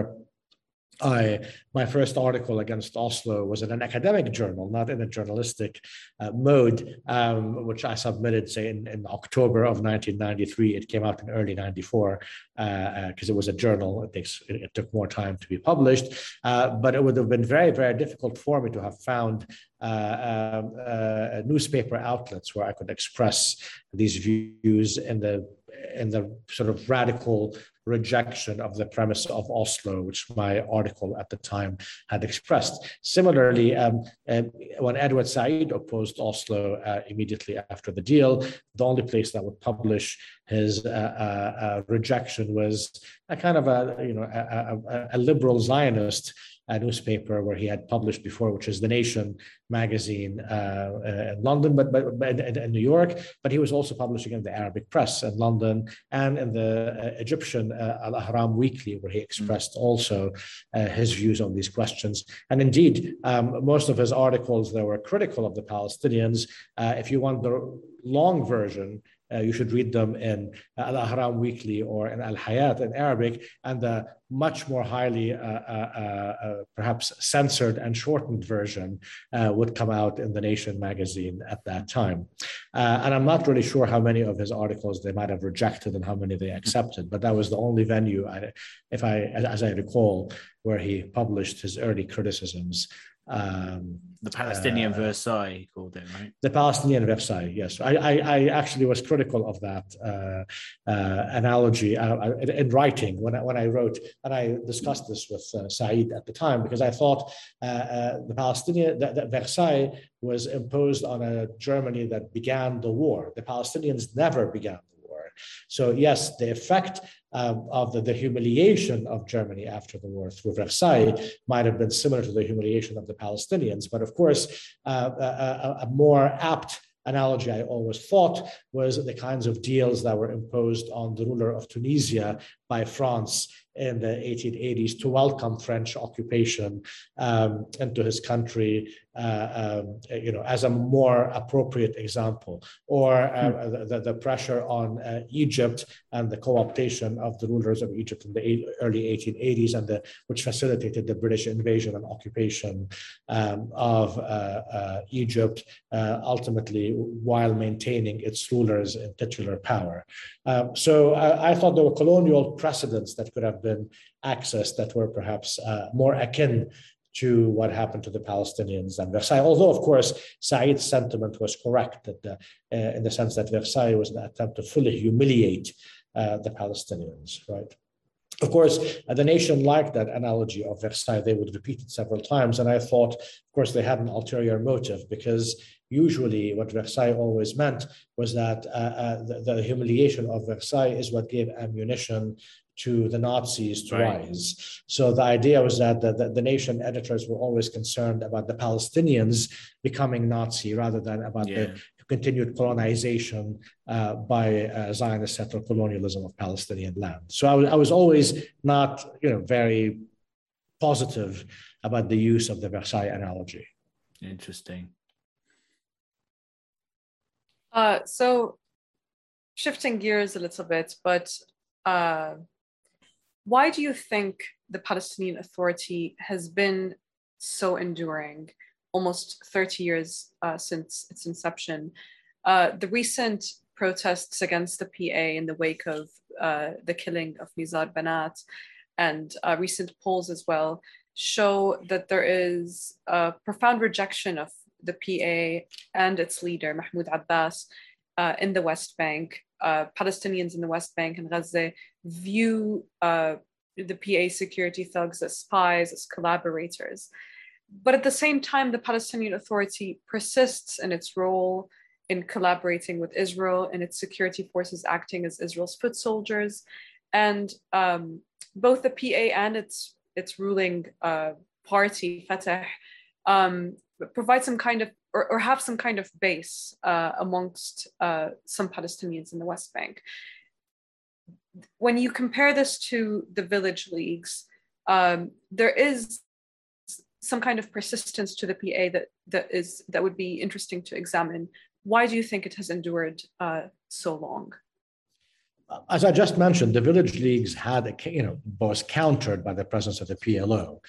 I, my first article against Oslo was in an academic journal, not in a journalistic uh, mode, um, which I submitted, say, in, in October of nineteen ninety-three. It came out in early ninety-four because uh, uh, it was a journal. It, takes, it, it took more time to be published, uh, but it would have been very, very difficult for me to have found uh, um, uh, newspaper outlets where I could express these views in the in the sort of radical rejection of the premise of Oslo, which my article at the time had expressed. Similarly, um, uh, when Edward Said opposed Oslo uh, immediately after the deal, the only place that would publish his uh, uh, uh, rejection was a kind of a, you know, a, a, a liberal Zionist a newspaper where he had published before, which is The Nation magazine uh, uh, in London, but, but, but in, in New York. But he was also publishing in the Arabic press in London and in the uh, Egyptian uh, Al Ahram Weekly, where he expressed mm. also uh, his views on these questions. And indeed, um, most of his articles that were critical of the Palestinians, uh, if you want the long version, Uh, you should read them in uh, Al Ahram Weekly or in Al Hayat in Arabic, and the much more highly, uh, uh, uh, perhaps censored and shortened version uh, would come out in The Nation magazine at that time. Uh, and I'm not really sure how many of his articles they might have rejected and how many they accepted, but that was the only venue, I, if I, as I recall, where he published his early criticisms. Um, the Palestinian uh, Versailles, he called it, right? The Palestinian Versailles, yes. I, I, I actually was critical of that uh, uh, analogy uh, in, in writing when I, when I wrote, and I discussed this with uh, Said at the time, because I thought uh, uh, the Palestinian, that Versailles was imposed on a Germany that began the war. The Palestinians never began the war. So yes, the effect Um, of the, the humiliation of Germany after the war through Versailles might have been similar to the humiliation of the Palestinians. But of course, uh, a, a more apt analogy I always thought was the kinds of deals that were imposed on the ruler of Tunisia by France in the eighteen eighties to welcome French occupation um, into his country, uh, um, you know, as a more appropriate example, or uh, mm. the, the pressure on uh, Egypt and the co-optation of the rulers of Egypt in the early eighteen eighties, and the, which facilitated the British invasion and occupation um, of uh, uh, Egypt, uh, ultimately while maintaining its rulers in titular power. Um, so I, I thought there were colonial precedents that could have been accessed that were perhaps uh, more akin to what happened to the Palestinians than Versailles. Although, of course, Said's sentiment was correct, that the, uh, in the sense that Versailles was an attempt to fully humiliate uh, the Palestinians, right? Of course, uh, The Nation liked that analogy of Versailles. They would repeat it several times. And I thought, of course, they had an ulterior motive, because usually what Versailles always meant was that uh, uh, the, the humiliation of Versailles is what gave ammunition to the Nazis to right. rise. So the idea was that the, the, the nation editors were always concerned about the Palestinians becoming Nazi rather than about yeah. the continued colonization uh, by uh, Zionist settler colonialism of Palestinian land. So I was, I was always not, you know, very positive about the use of the Versailles analogy. Interesting. Uh, so shifting gears a little bit, but uh, why do you think the Palestinian Authority has been so enduring, almost thirty years uh, since its inception? Uh, the recent protests against the P A in the wake of uh, the killing of Nizar Banat and uh, recent polls as well show that there is a profound rejection of the P A and its leader, Mahmoud Abbas, uh, in the West Bank. Uh, Palestinians in the West Bank and Gaza view uh, the P A security thugs as spies, as collaborators. But at the same time, the Palestinian Authority persists in its role in collaborating with Israel and its security forces acting as Israel's foot soldiers. And um, both the P A and its, its ruling uh, party, Fatah, um, provide some kind of, or, or have some kind of base uh, amongst uh, some Palestinians in the West Bank. When you compare this to the village leagues, um, there is some kind of persistence to the P A that that is that would be interesting to examine. Why do you think it has endured uh, so long? As I just mentioned, the village leagues had, a, you know, was countered by the presence of the P L O.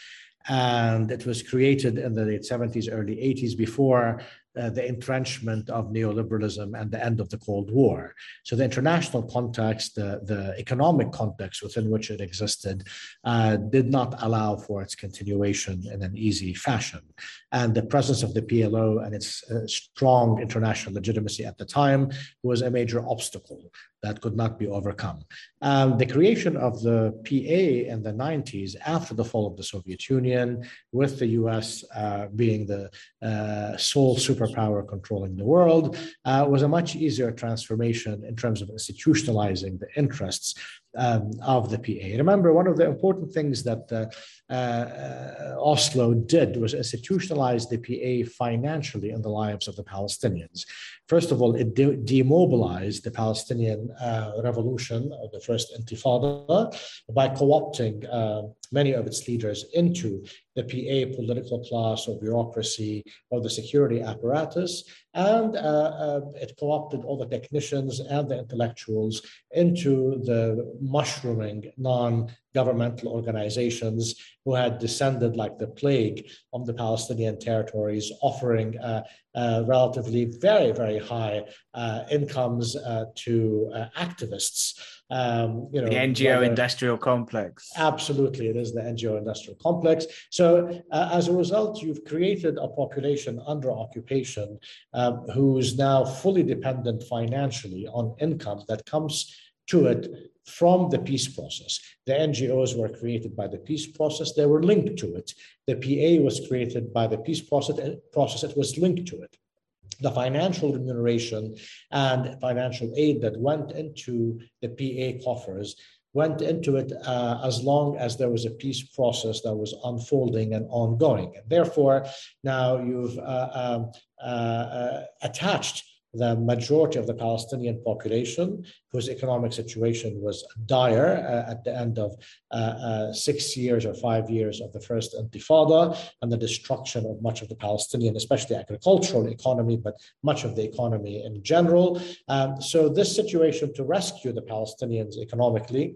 And it was created in the late seventies, early eighties, before uh, the entrenchment of neoliberalism and the end of the Cold War. So the international context, the, the economic context within which it existed, uh, did not allow for its continuation in an easy fashion. And the presence of the P L O and its uh, strong international legitimacy at the time was a major obstacle that could not be overcome. Um, the creation of the P A in the nineties, after the fall of the Soviet Union, with the U S uh, being the uh, sole superpower controlling the world, uh, was a much easier transformation in terms of institutionalizing the interests um, of the P A. Remember, one of the important things that uh, uh, Oslo did was institutionalize the P A financially in the lives of the Palestinians. First of all, it de- demobilized the Palestinian uh, revolution, or the first Intifada, by co-opting uh, many of its leaders into the P A political class or bureaucracy or the security apparatus. And uh, uh, it co-opted all the technicians and the intellectuals into the mushrooming non-governmental organizations who had descended like the plague on the Palestinian territories, offering uh, uh, relatively very, very high uh, incomes uh, to uh, activists. Um, you know, the N G O whether, industrial complex. Absolutely, it is the N G O industrial complex. So uh, as a result, you've created a population under occupation um, who's now fully dependent financially on income that comes to it from the peace process. The N G Os were created by the peace process. They were linked to it. The P A was created by the peace process. process. It was linked to it. The financial remuneration and financial aid that went into the P A coffers went into it uh, as long as there was a peace process that was unfolding and ongoing. And therefore, now you've uh, um, uh, uh, attached the majority of the Palestinian population, whose economic situation was dire uh, at the end of uh, uh, six years or five years of the first Intifada, and the destruction of much of the Palestinian, especially agricultural economy, but much of the economy in general. Um, so this situation to rescue the Palestinians economically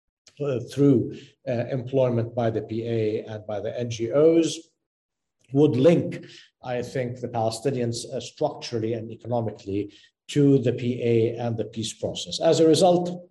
uh, through uh, employment by the P A and by the N G Os would link, I think, the Palestinians uh, structurally and economically to the P A and the peace process. As a result,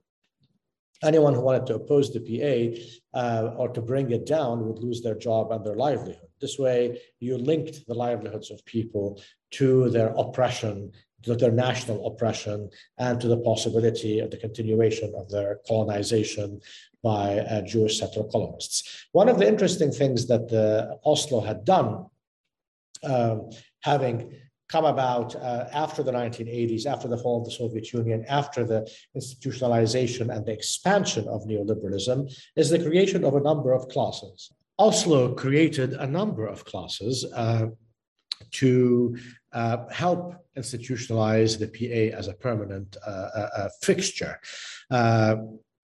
anyone who wanted to oppose the P A uh, or to bring it down would lose their job and their livelihood. This way, you linked the livelihoods of people to their oppression, to their national oppression, and to the possibility of the continuation of their colonization by uh, Jewish settler colonists. One of the interesting things that uh, Oslo had done, um, having come about uh, after the nineteen eighties, after the fall of the Soviet Union, after the institutionalization and the expansion of neoliberalism, is the creation of a number of classes. Oslo created a number of classes uh, to uh, help institutionalize the P A as a permanent uh, uh, fixture. Uh,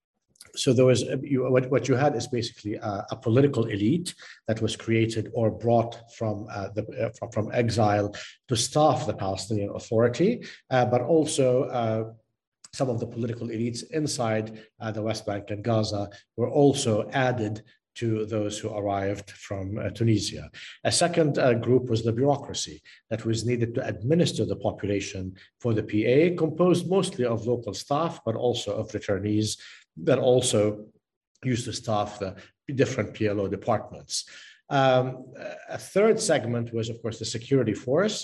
So there was you, what, what you had is basically a, a political elite that was created or brought from uh, the uh, from, from exile to staff the Palestinian Authority, uh, but also uh, some of the political elites inside uh, the West Bank and Gaza were also added to those who arrived from uh, Tunisia. A second uh, group was the bureaucracy that was needed to administer the population for the P A, composed mostly of local staff, but also of returnees that also used to staff the different P L O departments. Um, a third segment was, of course, the security force,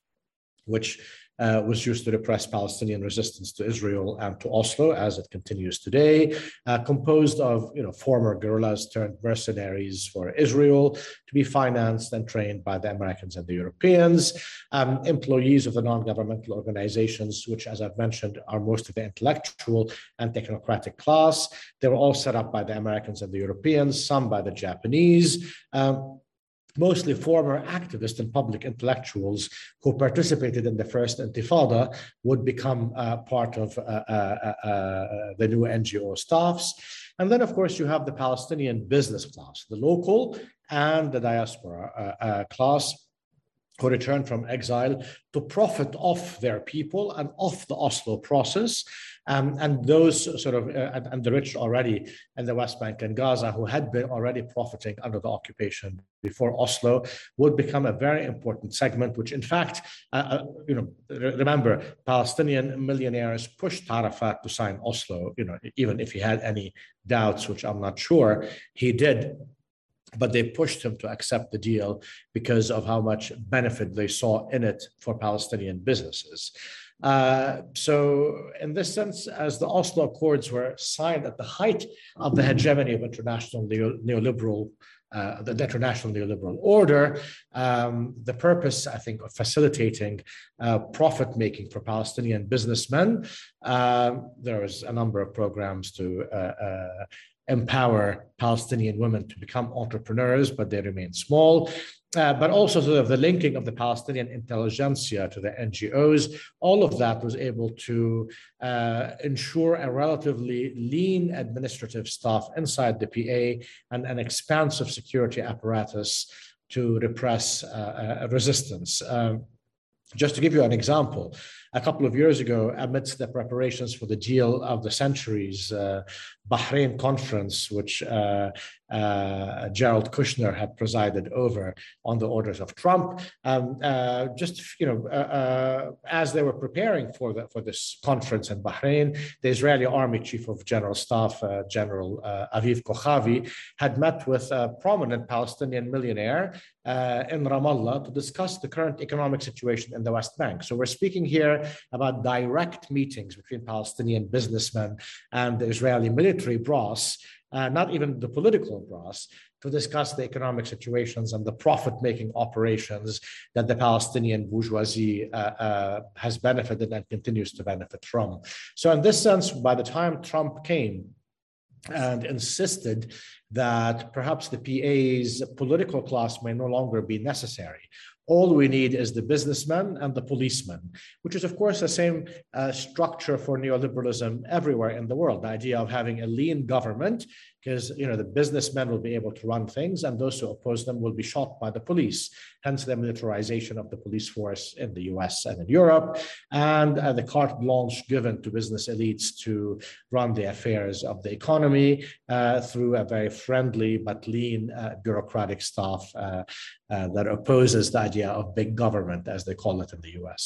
which uh, was used to repress Palestinian resistance to Israel and to Oslo, as it continues today, uh, composed of you know, former guerrillas turned mercenaries for Israel to be financed and trained by the Americans and the Europeans, um, employees of the non-governmental organizations, which, as I've mentioned, are most of the intellectual and technocratic class. They were all set up by the Americans and the Europeans, some by the Japanese. Um, mostly former activists and public intellectuals who participated in the first Intifada would become uh, part of uh, uh, uh, the new N G O staffs. And then, of course, you have the Palestinian business class, the local and the diaspora uh, uh, class, who returned from exile to profit off their people and off the Oslo process. Um, and those sort of, uh, and, and the rich already in the West Bank and Gaza, who had been already profiting under the occupation before Oslo, would become a very important segment, which in fact, uh, uh, you know, remember, Palestinian millionaires pushed Arafat to sign Oslo, you know, even if he had any doubts, which I'm not sure he did. But they pushed him to accept the deal because of how much benefit they saw in it for Palestinian businesses. Uh, so in this sense, as the Oslo Accords were signed at the height of the hegemony of international neo- neoliberal, uh, the international neoliberal order, um, the purpose, I think, of facilitating uh, profit-making for Palestinian businessmen, uh, there was a number of programs to uh, uh, empower Palestinian women to become entrepreneurs, but they remain small. Uh, but also sort of the linking of the Palestinian intelligentsia to the N G Os, all of that was able to uh, ensure a relatively lean administrative staff inside the P A and an expansive security apparatus to repress uh, uh, resistance. Um, Just to give you an example, a couple of years ago, amidst the preparations for the deal of the centuries, uh, Bahrain conference, which uh, uh, Jared Kushner had presided over on the orders of Trump, um, uh, just you know, uh, uh, as they were preparing for the, for this conference in Bahrain, the Israeli Army Chief of General Staff, uh, General uh, Aviv Kochavi, had met with a prominent Palestinian millionaire uh, in Ramallah to discuss the current economic situation in the West Bank. So we're speaking here about direct meetings between Palestinian businessmen and the Israeli military brass, uh, not even the political brass, to discuss the economic situations and the profit-making operations that the Palestinian bourgeoisie uh, uh, has benefited and continues to benefit from. So in this sense, by the time Trump came and insisted that perhaps the P A's political class may no longer be necessary, all we need is the businessmen and the policemen, which is, of course, the same uh, structure for neoliberalism everywhere in the world. The idea of having a lean government, because you know the businessmen will be able to run things, and those who oppose them will be shot by the police. Hence, the militarization of the police force in the U S and in Europe, and uh, the carte blanche given to business elites to run the affairs of the economy uh, through a very friendly but lean uh, bureaucratic staff uh, uh, that opposes the idea of big government, as they call it in the U S.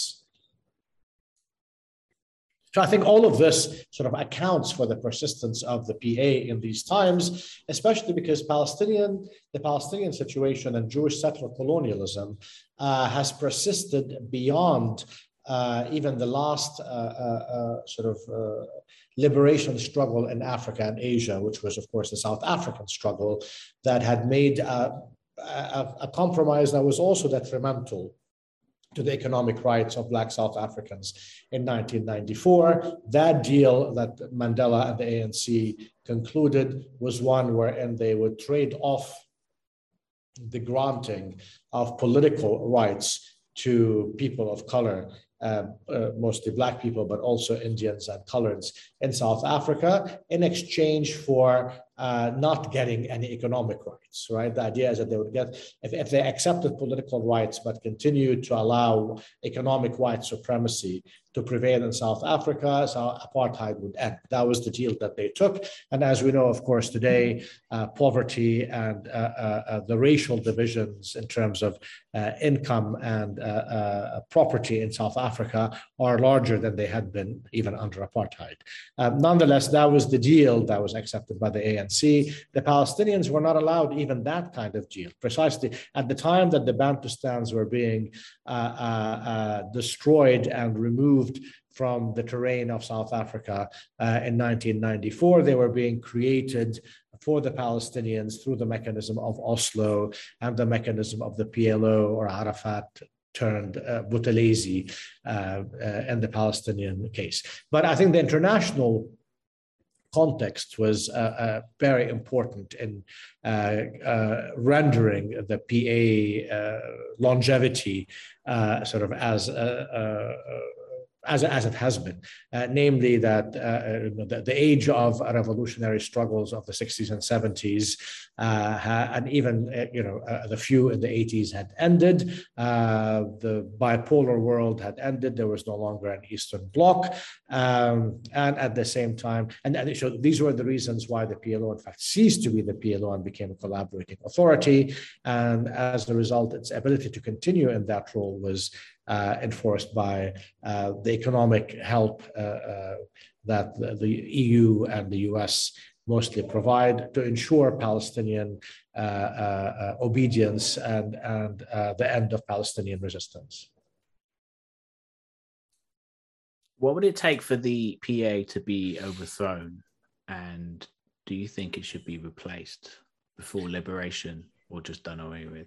So I think all of this sort of accounts for the persistence of the P A in these times, especially because Palestinian, the Palestinian situation and Jewish settler colonialism uh, has persisted beyond uh, even the last uh, uh, uh, sort of uh, liberation struggle in Africa and Asia, which was, of course, the South African struggle that had made uh, a, a compromise that was also detrimental to the economic rights of Black South Africans in nineteen ninety-four. That deal that Mandela and the A N C concluded was one wherein they would trade off the granting of political rights to people of color, uh, uh, mostly Black people, but also Indians and coloreds in South Africa, in exchange for uh, not getting any economic rights, right? The idea is that they would get, if, if they accepted political rights, but continued to allow economic white supremacy to prevail in South Africa, so apartheid would end. That was the deal that they took. And as we know, of course, today, uh, poverty and uh, uh, uh, the racial divisions in terms of uh, income and uh, uh, property in South Africa are larger than they had been even under apartheid. Um, nonetheless, that was the deal that was accepted by the A N C. The Palestinians were not allowed even that kind of deal. Precisely at the time that the Bantustans were being uh, uh, uh, destroyed and removed from the terrain of South Africa uh, in nineteen ninety-four, they were being created for the Palestinians through the mechanism of Oslo and the mechanism of the P L O, or Arafat turned uh, Buthelezi uh, uh, in the Palestinian case. But I think the international context was uh, uh, very important in uh, uh, rendering the P A uh, longevity uh, sort of as a, a, a As, as it has been, uh, namely that uh, the, the age of revolutionary struggles of the sixties and seventies, uh, and even uh, you know uh, the few in the eighties had ended. Uh, the bipolar world had ended. There was no longer an Eastern Bloc, um, and at the same time, and, and so these were the reasons why the P L O, in fact, ceased to be the P L O and became a collaborating authority. And as a result, its ability to continue in that role was Uh, enforced by uh, the economic help uh, uh, that the, the E U and the U S mostly provide to ensure Palestinian uh, uh, uh, obedience and, and uh, the end of Palestinian resistance. What would it take for the P A to be overthrown? And do you think it should be replaced before liberation or just done away with?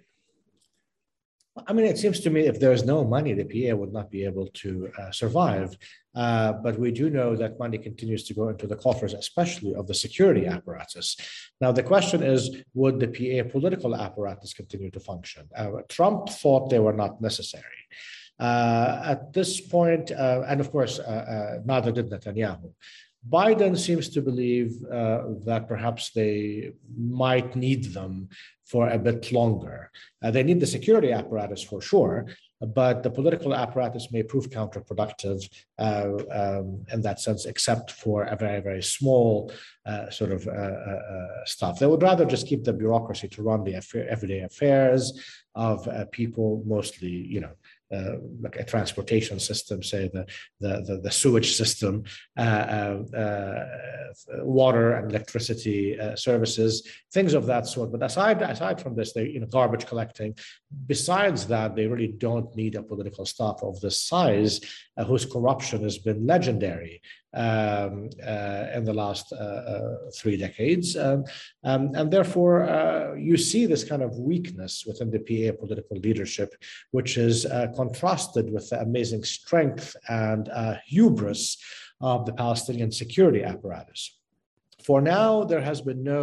I mean, it seems to me if there's no money, the P A would not be able to uh, survive. Uh, but we do know that money continues to go into the coffers, especially of the security apparatus. Now, the question is, would the P A political apparatus continue to function? Uh, Trump thought they were not necessary. Uh, at this point, uh, and of course, uh, uh, neither did Netanyahu. Biden seems to believe uh, that perhaps they might need them for a bit longer. Uh, they need the security apparatus for sure, but the political apparatus may prove counterproductive uh, um, in that sense, except for a very, very small uh, sort of uh, uh, stuff. They would rather just keep the bureaucracy to run the affair, everyday affairs of uh, people, mostly, you know, Uh, like a transportation system, say the the the, the sewage system, uh, uh, uh, water and electricity uh, services, things of that sort. But aside aside from this, they you know garbage collecting. Besides that, they really don't need a political staff of this size, uh, whose corruption has been legendary um, uh, in the last uh, uh, three decades, um, um, and therefore uh, you see this kind of weakness within the P A political leadership, which is uh, contrasted with the amazing strength and uh, hubris of the Palestinian security apparatus. For now, there has been no,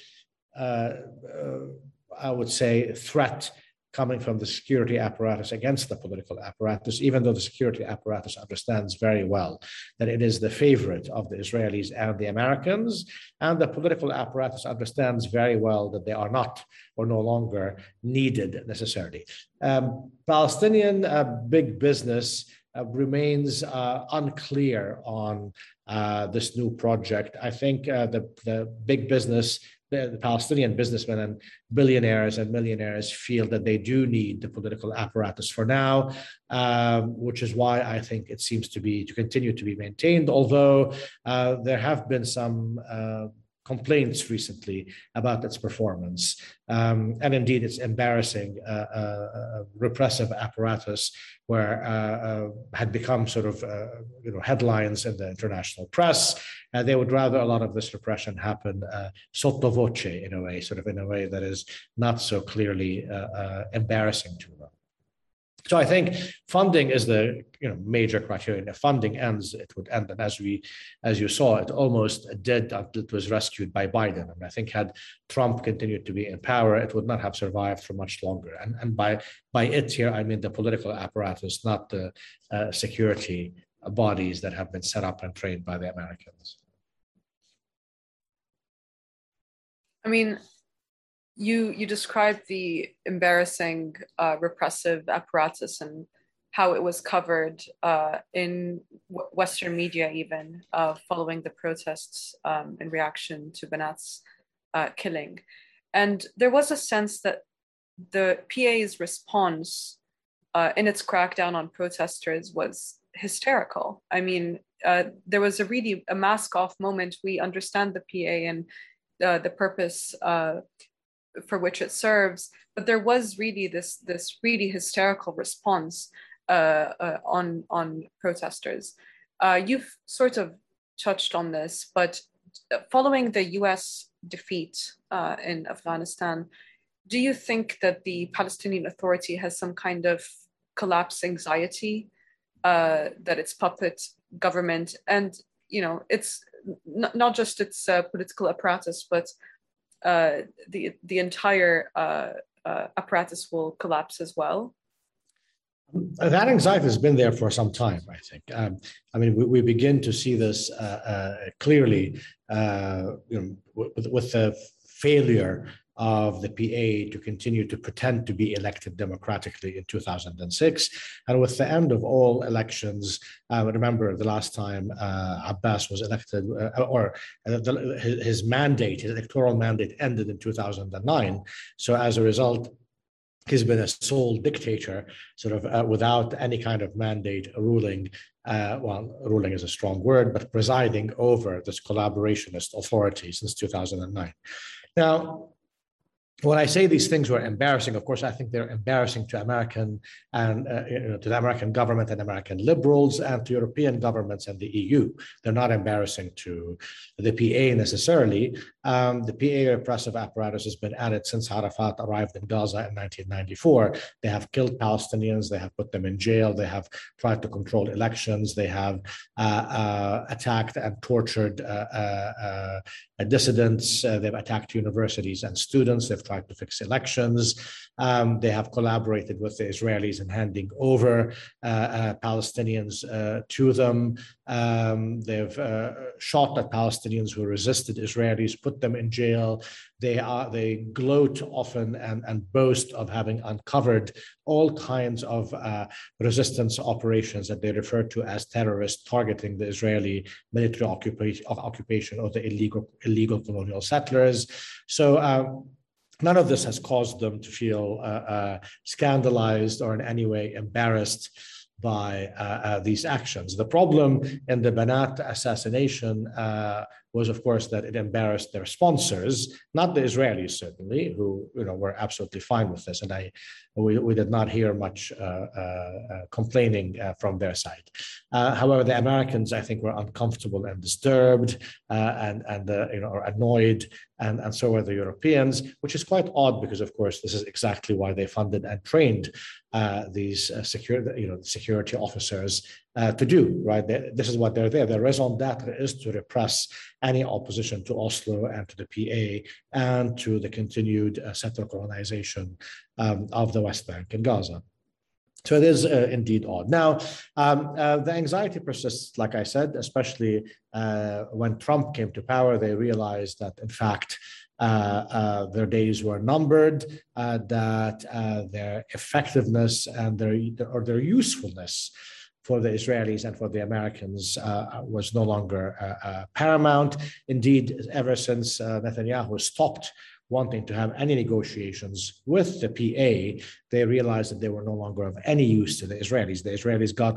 uh, uh, I would say, threat coming from the security apparatus against the political apparatus, even though the security apparatus understands very well that it is the favorite of the Israelis and the Americans, and the political apparatus understands very well that they are not or no longer needed necessarily. Um, Palestinian uh, big business uh, remains uh, unclear on uh, this new project. I think uh, the, the big business The, the Palestinian businessmen and billionaires and millionaires feel that they do need the political apparatus for now, um, which is why I think it seems to be to continue to be maintained, although uh, there have been some uh, complaints recently about its performance. Um, and indeed, it's embarrassing uh, uh, repressive apparatus where uh, uh, had become sort of uh, you know headlines in the international press. Uh, they would rather a lot of this repression happen uh, sotto voce, in a way, sort of in a way that is not so clearly uh, uh, embarrassing to them. So I think funding is the you know major criterion. If funding ends, it would end. And as we, as you saw, it almost did until it was rescued by Biden. And I think had Trump continued to be in power, it would not have survived for much longer. And, and by, by it here, I mean the political apparatus, not the uh, security bodies that have been set up and trained by the Americans. I mean, You you described the embarrassing uh, repressive apparatus and how it was covered uh, in w- Western media, even uh, following the protests um, in reaction to Banat's uh, killing. And there was a sense that the P A's response uh, in its crackdown on protesters was hysterical. I mean, uh, there was a really a mask-off moment. We understand the P A and uh, the purpose uh, for which it serves, but there was really this this really hysterical response uh, uh, on on protesters. Uh, you've sort of touched on this, but following the U S defeat uh, in Afghanistan, do you think that the Palestinian Authority has some kind of collapse anxiety uh, that its puppet government and you know it's n- not just its uh, political apparatus, but Uh, the the entire uh, uh, apparatus will collapse as well? That anxiety has been there for some time, I think. Um, I mean, we, we begin to see this uh, uh, clearly uh, you know, with, with the failure of the P A to continue to pretend to be elected democratically in two thousand six. And with the end of all elections, I uh, remember the last time uh, Abbas was elected, uh, or uh, the, his, his mandate, his electoral mandate ended in two thousand nine. So as a result, he's been a sole dictator, sort of uh, without any kind of mandate ruling, uh, well, ruling is a strong word, but presiding over this collaborationist authority since two thousand nine. Now, when I say these things were embarrassing, of course, I think they're embarrassing to American and uh, you know, to the American government and American liberals and to European governments and the E U. They're not embarrassing to the P A necessarily. Um, the P A repressive apparatus has been at it since Arafat arrived in Gaza in nineteen ninety-four. They have killed Palestinians. They have put them in jail. They have tried to control elections. They have uh, uh, attacked and tortured uh, uh, uh, dissidents. Uh, they've attacked universities and students. They've tried to fix elections. Um, they have collaborated with the Israelis in handing over uh, uh, Palestinians uh, to them. Um, they've uh, shot at Palestinians who resisted Israelis, put them in jail. They are they gloat often and, and boast of having uncovered all kinds of uh, resistance operations that they refer to as terrorists targeting the Israeli military occupation, occupation or the illegal illegal colonial settlers. So. Um, None of this has caused them to feel uh, uh, scandalized or in any way embarrassed by uh, uh, these actions. The problem in the Banat assassination uh, was, of course, that it embarrassed their sponsors, not the Israelis, certainly, who you know were absolutely fine with this. And I, we, we did not hear much uh, uh, uh, complaining uh, from their side. Uh, however, the Americans, I think, were uncomfortable and disturbed uh, and, and uh, you know, or annoyed, and, and so were the Europeans, which is quite odd because, of course, this is exactly why they funded and trained uh, these uh, secure, you know, security officers uh, to do, right? They, this is what they're there. Their raison d'etre is to repress any opposition to Oslo and to the P A and to the continued uh, settler colonization um, of the West Bank and Gaza. So it is uh, indeed odd. Now, um, uh, the anxiety persists, like I said, especially uh, when Trump came to power. They realized that, in fact, uh, uh, their days were numbered, uh, that uh, their effectiveness and their or their usefulness for the Israelis and for the Americans uh, was no longer uh, uh, paramount. Indeed, ever since uh, Netanyahu stopped wanting to have any negotiations with the P A, they realized that they were no longer of any use to the Israelis. The Israelis got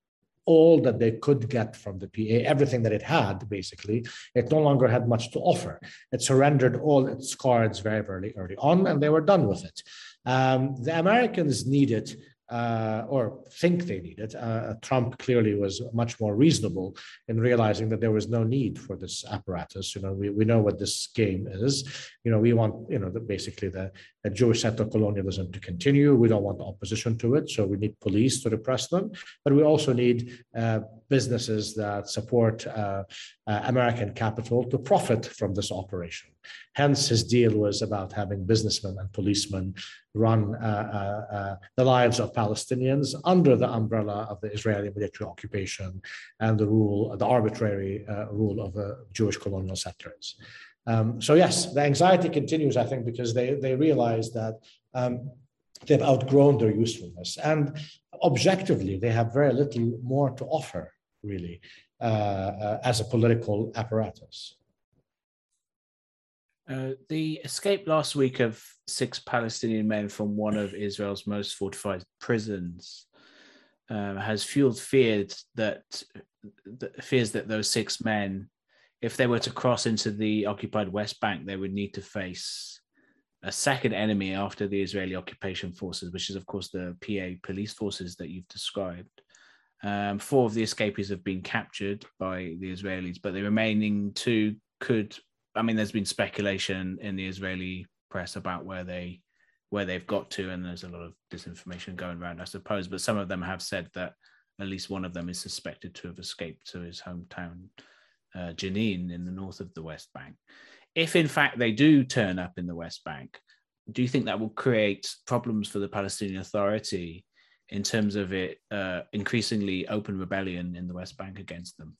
all that they could get from the P A, everything that it had, basically. It no longer had much to offer. It surrendered all its cards very, very early on, and they were done with it. Um, the Americans needed uh, or think they need it. Uh, Trump clearly was much more reasonable in realizing that there was no need for this apparatus. You know, we, we know what this game is. You know, we want, you know, the, basically the, the Jewish settler colonialism to continue. We don't want the opposition to it, so we need police to repress them. But we also need uh, businesses that support uh, uh, American capital to profit from this operation. Hence, his deal was about having businessmen and policemen run uh, uh, uh, the lives of Palestinians under the umbrella of the Israeli military occupation and the rule, the arbitrary uh, rule of the Jewish colonial settlers. Um, so yes, the anxiety continues, I think, because they, they realize that um, they've outgrown their usefulness. And objectively, they have very little more to offer, really, uh, uh, as a political apparatus. Uh, the escape last week of six Palestinian men from one of Israel's most fortified prisons uh, has fueled fears that, that fears that those six men, if they were to cross into the occupied West Bank, they would need to face a second enemy after the Israeli occupation forces, which is, of course, the P A police forces that you've described. Um, four of the escapees have been captured by the Israelis, but the remaining two could. I mean, there's been speculation in the Israeli press about where they, where they've got to, and there's a lot of disinformation going around, I suppose. But some of them have said that at least one of them is suspected to have escaped to his hometown, uh, Jenin, in the north of the West Bank. If in fact they do turn up in the West Bank, do you think that will create problems for the Palestinian Authority in terms of it uh, increasingly open rebellion in the West Bank against them?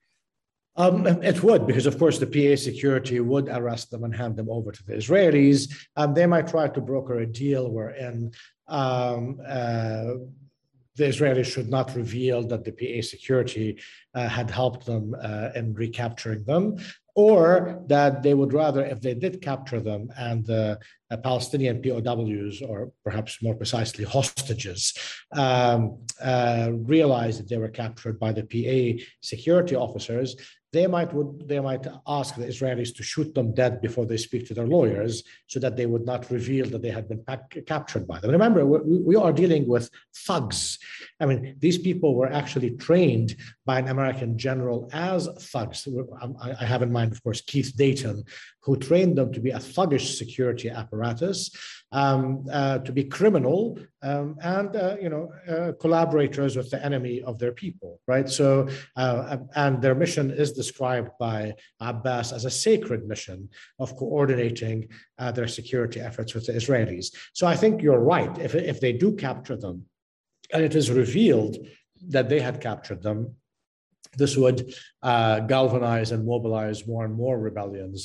Um, it would, because of course the P A security would arrest them and hand them over to the Israelis. Um, they might try to broker a deal wherein um, uh, the Israelis should not reveal that the P A security uh, had helped them uh, in recapturing them, or that they would rather, if they did capture them and the uh, Palestinian P O Ws, or perhaps more precisely hostages, um, uh, realize that they were captured by the P A security officers, they might would they might ask the Israelis to shoot them dead before they speak to their lawyers, so that they would not reveal that they had been pack, captured by them. Remember, we, we are dealing with thugs. I mean, these people were actually trained by an American general as thugs. I, I have in mind, of course, Keith Dayton, who trained them to be a thuggish security apparatus, um, uh, to be criminal, um, and uh, you know, uh, collaborators with the enemy of their people, right? So, uh, and their mission is described by Abbas as a sacred mission of coordinating uh, their security efforts with the Israelis. So I think you're right. If, if they do capture them, and it is revealed that they had captured them, this would uh, galvanize and mobilize more and more rebellions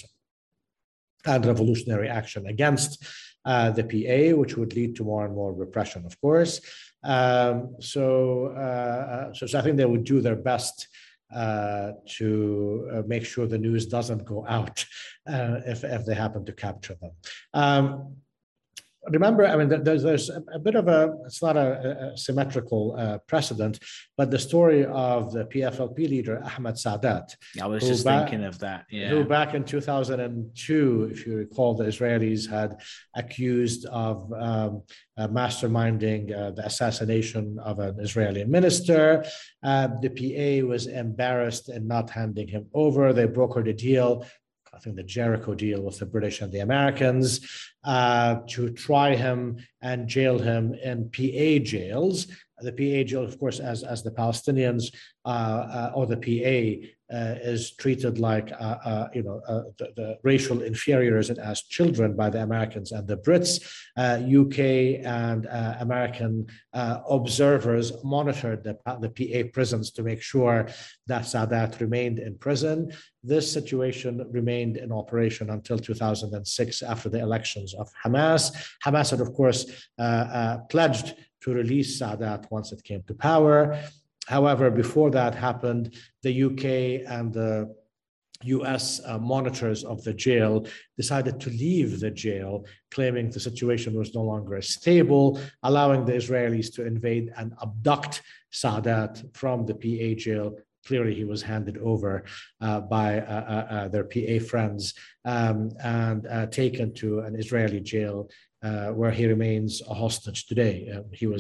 and revolutionary action against uh, the P A, which would lead to more and more repression, of course. Um, so, uh, so, so I think they would do their best uh, to uh, make sure the news doesn't go out uh, if, if they happen to capture them. Um, Remember, I mean, there's, there's a bit of a, it's not a, a symmetrical uh, precedent, but the story of the P F L P leader, Ahmed Sadat. I was just back, thinking of that, yeah. Who back in two thousand two, if you recall, the Israelis had accused of um, uh, masterminding uh, the assassination of an Israeli minister. Uh, the P A was embarrassed in not handing him over. They brokered a deal, I think the Jericho deal with the British and the Americans, uh, to try him and jail him in P A jails. The P A jail, of course, as, as the Palestinians uh, uh, or the P A uh, is treated like, uh, uh, you know, uh, the, the racial inferiors and as children by the Americans and the Brits. Uh, U K and uh, American uh, observers monitored the, the P A prisons to make sure that Sadat remained in prison. This situation remained in operation until two thousand six, after the elections of Hamas. Hamas had, of course, uh, uh, pledged to release Sadat once it came to power. However, before that happened, the U K and the U S uh, monitors of the jail decided to leave the jail, claiming the situation was no longer stable, allowing the Israelis to invade and abduct Sadat from the P A jail. Clearly, he was handed over uh, by uh, uh, uh, their P A friends um, and uh, taken to an Israeli jail uh, where he remains a hostage today. Uh, he was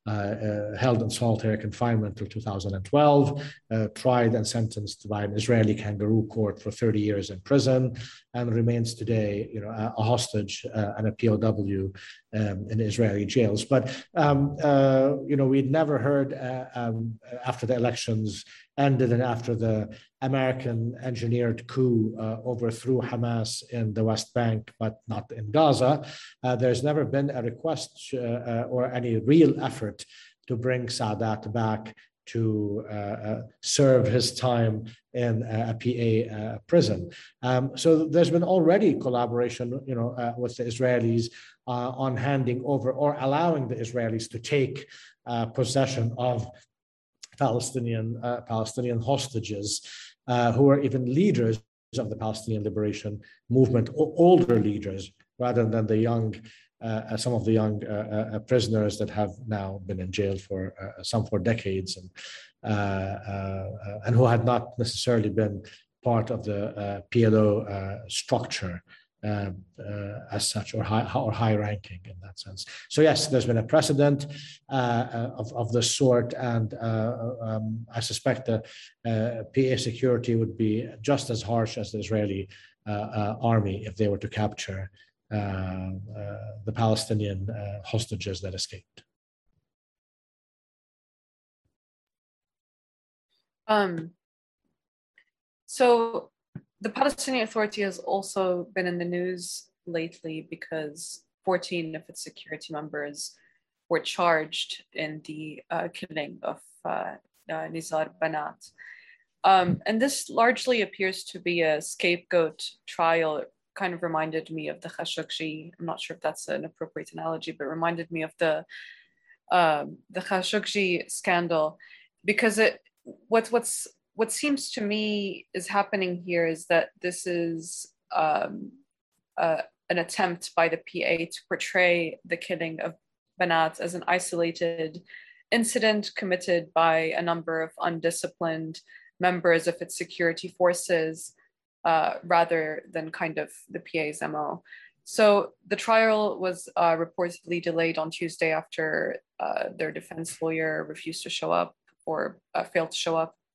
uh, uh, held in solitary confinement till two thousand twelve, uh, tried and sentenced by an Israeli kangaroo court for thirty years in prison, and remains today, you know, a, a hostage uh, and a P O W um, in Israeli jails. But um, uh, you know, we'd never heard uh, um, after the elections ended and after the American engineered coup uh, overthrew Hamas in the West Bank, but not in Gaza. Uh, there's never been a request uh, uh, or any real effort to bring Sadat back to uh, uh, serve his time in a P A uh, prison. Um, so there's been already collaboration, you know, uh, with the Israelis uh, on handing over or allowing the Israelis to take uh, possession of Palestinian uh, Palestinian hostages uh, who are even leaders of the Palestinian liberation movement, older leaders rather than the young, uh, some of the young uh, uh, prisoners that have now been in jail for uh, some for decades and uh, uh, and who had not necessarily been part of the uh, P L O uh, structure. Uh, uh, as such, or high or high ranking in that sense. So yes, there's been a precedent uh, of of this sort, and uh, um, I suspect the uh, P A security would be just as harsh as the Israeli uh, uh, army if they were to capture uh, uh, the Palestinian uh, hostages that escaped. Um. So. The Palestinian Authority has also been in the news lately because fourteen of its security members were charged in the uh, killing of uh, uh, Nizar Banat. Um, and this largely appears to be a scapegoat trial. It kind of reminded me of the Khashoggi. I'm not sure if that's an appropriate analogy, but reminded me of the um, the Khashoggi scandal, because it what's what's what seems to me is happening here is that this is um, uh, an attempt by the P A to portray the killing of Banat as an isolated incident committed by a number of undisciplined members of its security forces, uh, rather than kind of the P A's M O. So the trial was uh, reportedly delayed on Tuesday after uh, their defense lawyer refused to show up or uh, failed to show up.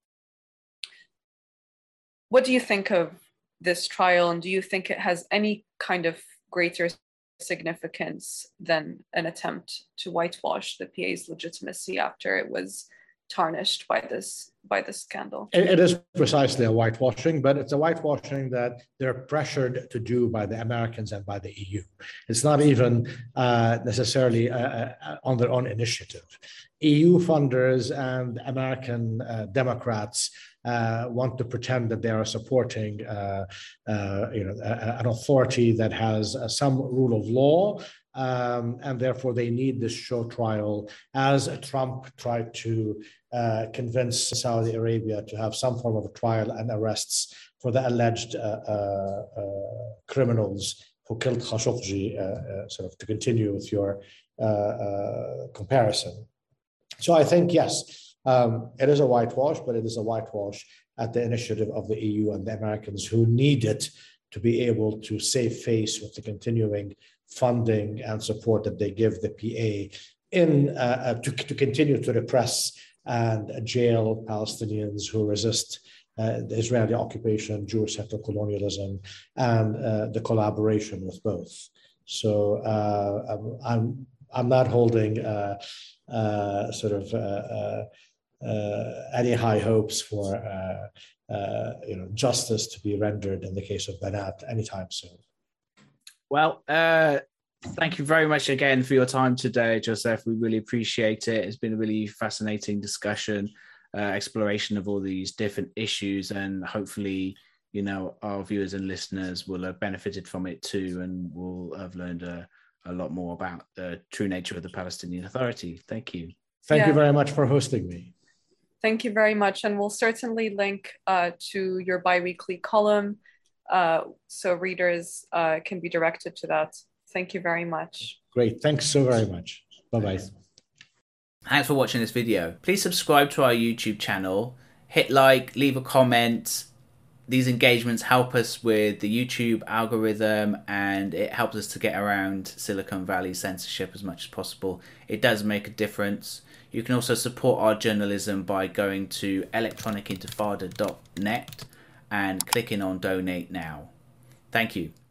What do you think of this trial, and do you think it has any kind of greater significance than an attempt to whitewash the P A's legitimacy after it was tarnished by this by this scandal? It, it is precisely a whitewashing, but it's a whitewashing that they're pressured to do by the Americans and by the E U. It's not even uh, necessarily uh, uh, on their own initiative. E U funders and American uh, Democrats uh, want to pretend that they are supporting, uh, uh, you know, a, an authority that has uh, some rule of law, um, and therefore they need this show trial, as Trump tried to uh, convince Saudi Arabia to have some form of a trial and arrests for the alleged uh, uh, uh, criminals who killed Khashoggi, uh, uh, sort of to continue with your uh, uh, comparison. So I think, yes, um, it is a whitewash, but it is a whitewash at the initiative of the E U and the Americans, who need it to be able to save face with the continuing funding and support that they give the P A in uh, to, to continue to repress and jail Palestinians who resist uh, the Israeli occupation, Jewish settler colonialism, and uh, the collaboration with both. So uh, I'm I'm not holding uh, uh, sort of uh, uh, any high hopes for uh, uh, you know, justice to be rendered in the case of Banat anytime soon. Well, uh, thank you very much again for your time today, Joseph. We really appreciate it. It's been a really fascinating discussion, uh, exploration of all these different issues, and hopefully, you know, our viewers and listeners will have benefited from it too, and will have learned a, a lot more about the true nature of the Palestinian Authority. Thank you. Thank Yeah. you very much for hosting me. Thank you very much. And we'll certainly link uh, to your biweekly column uh, so readers uh, can be directed to that. Thank you very much. Great. Thanks so very much. Bye-bye. Thanks for watching this video. Please subscribe to our YouTube channel, hit like, leave a comment, these engagements help us with the YouTube algorithm, and it helps us to get around Silicon Valley censorship as much as possible. It does make a difference. You can also support our journalism by going to electronic intifada dot net and clicking on donate now. Thank you.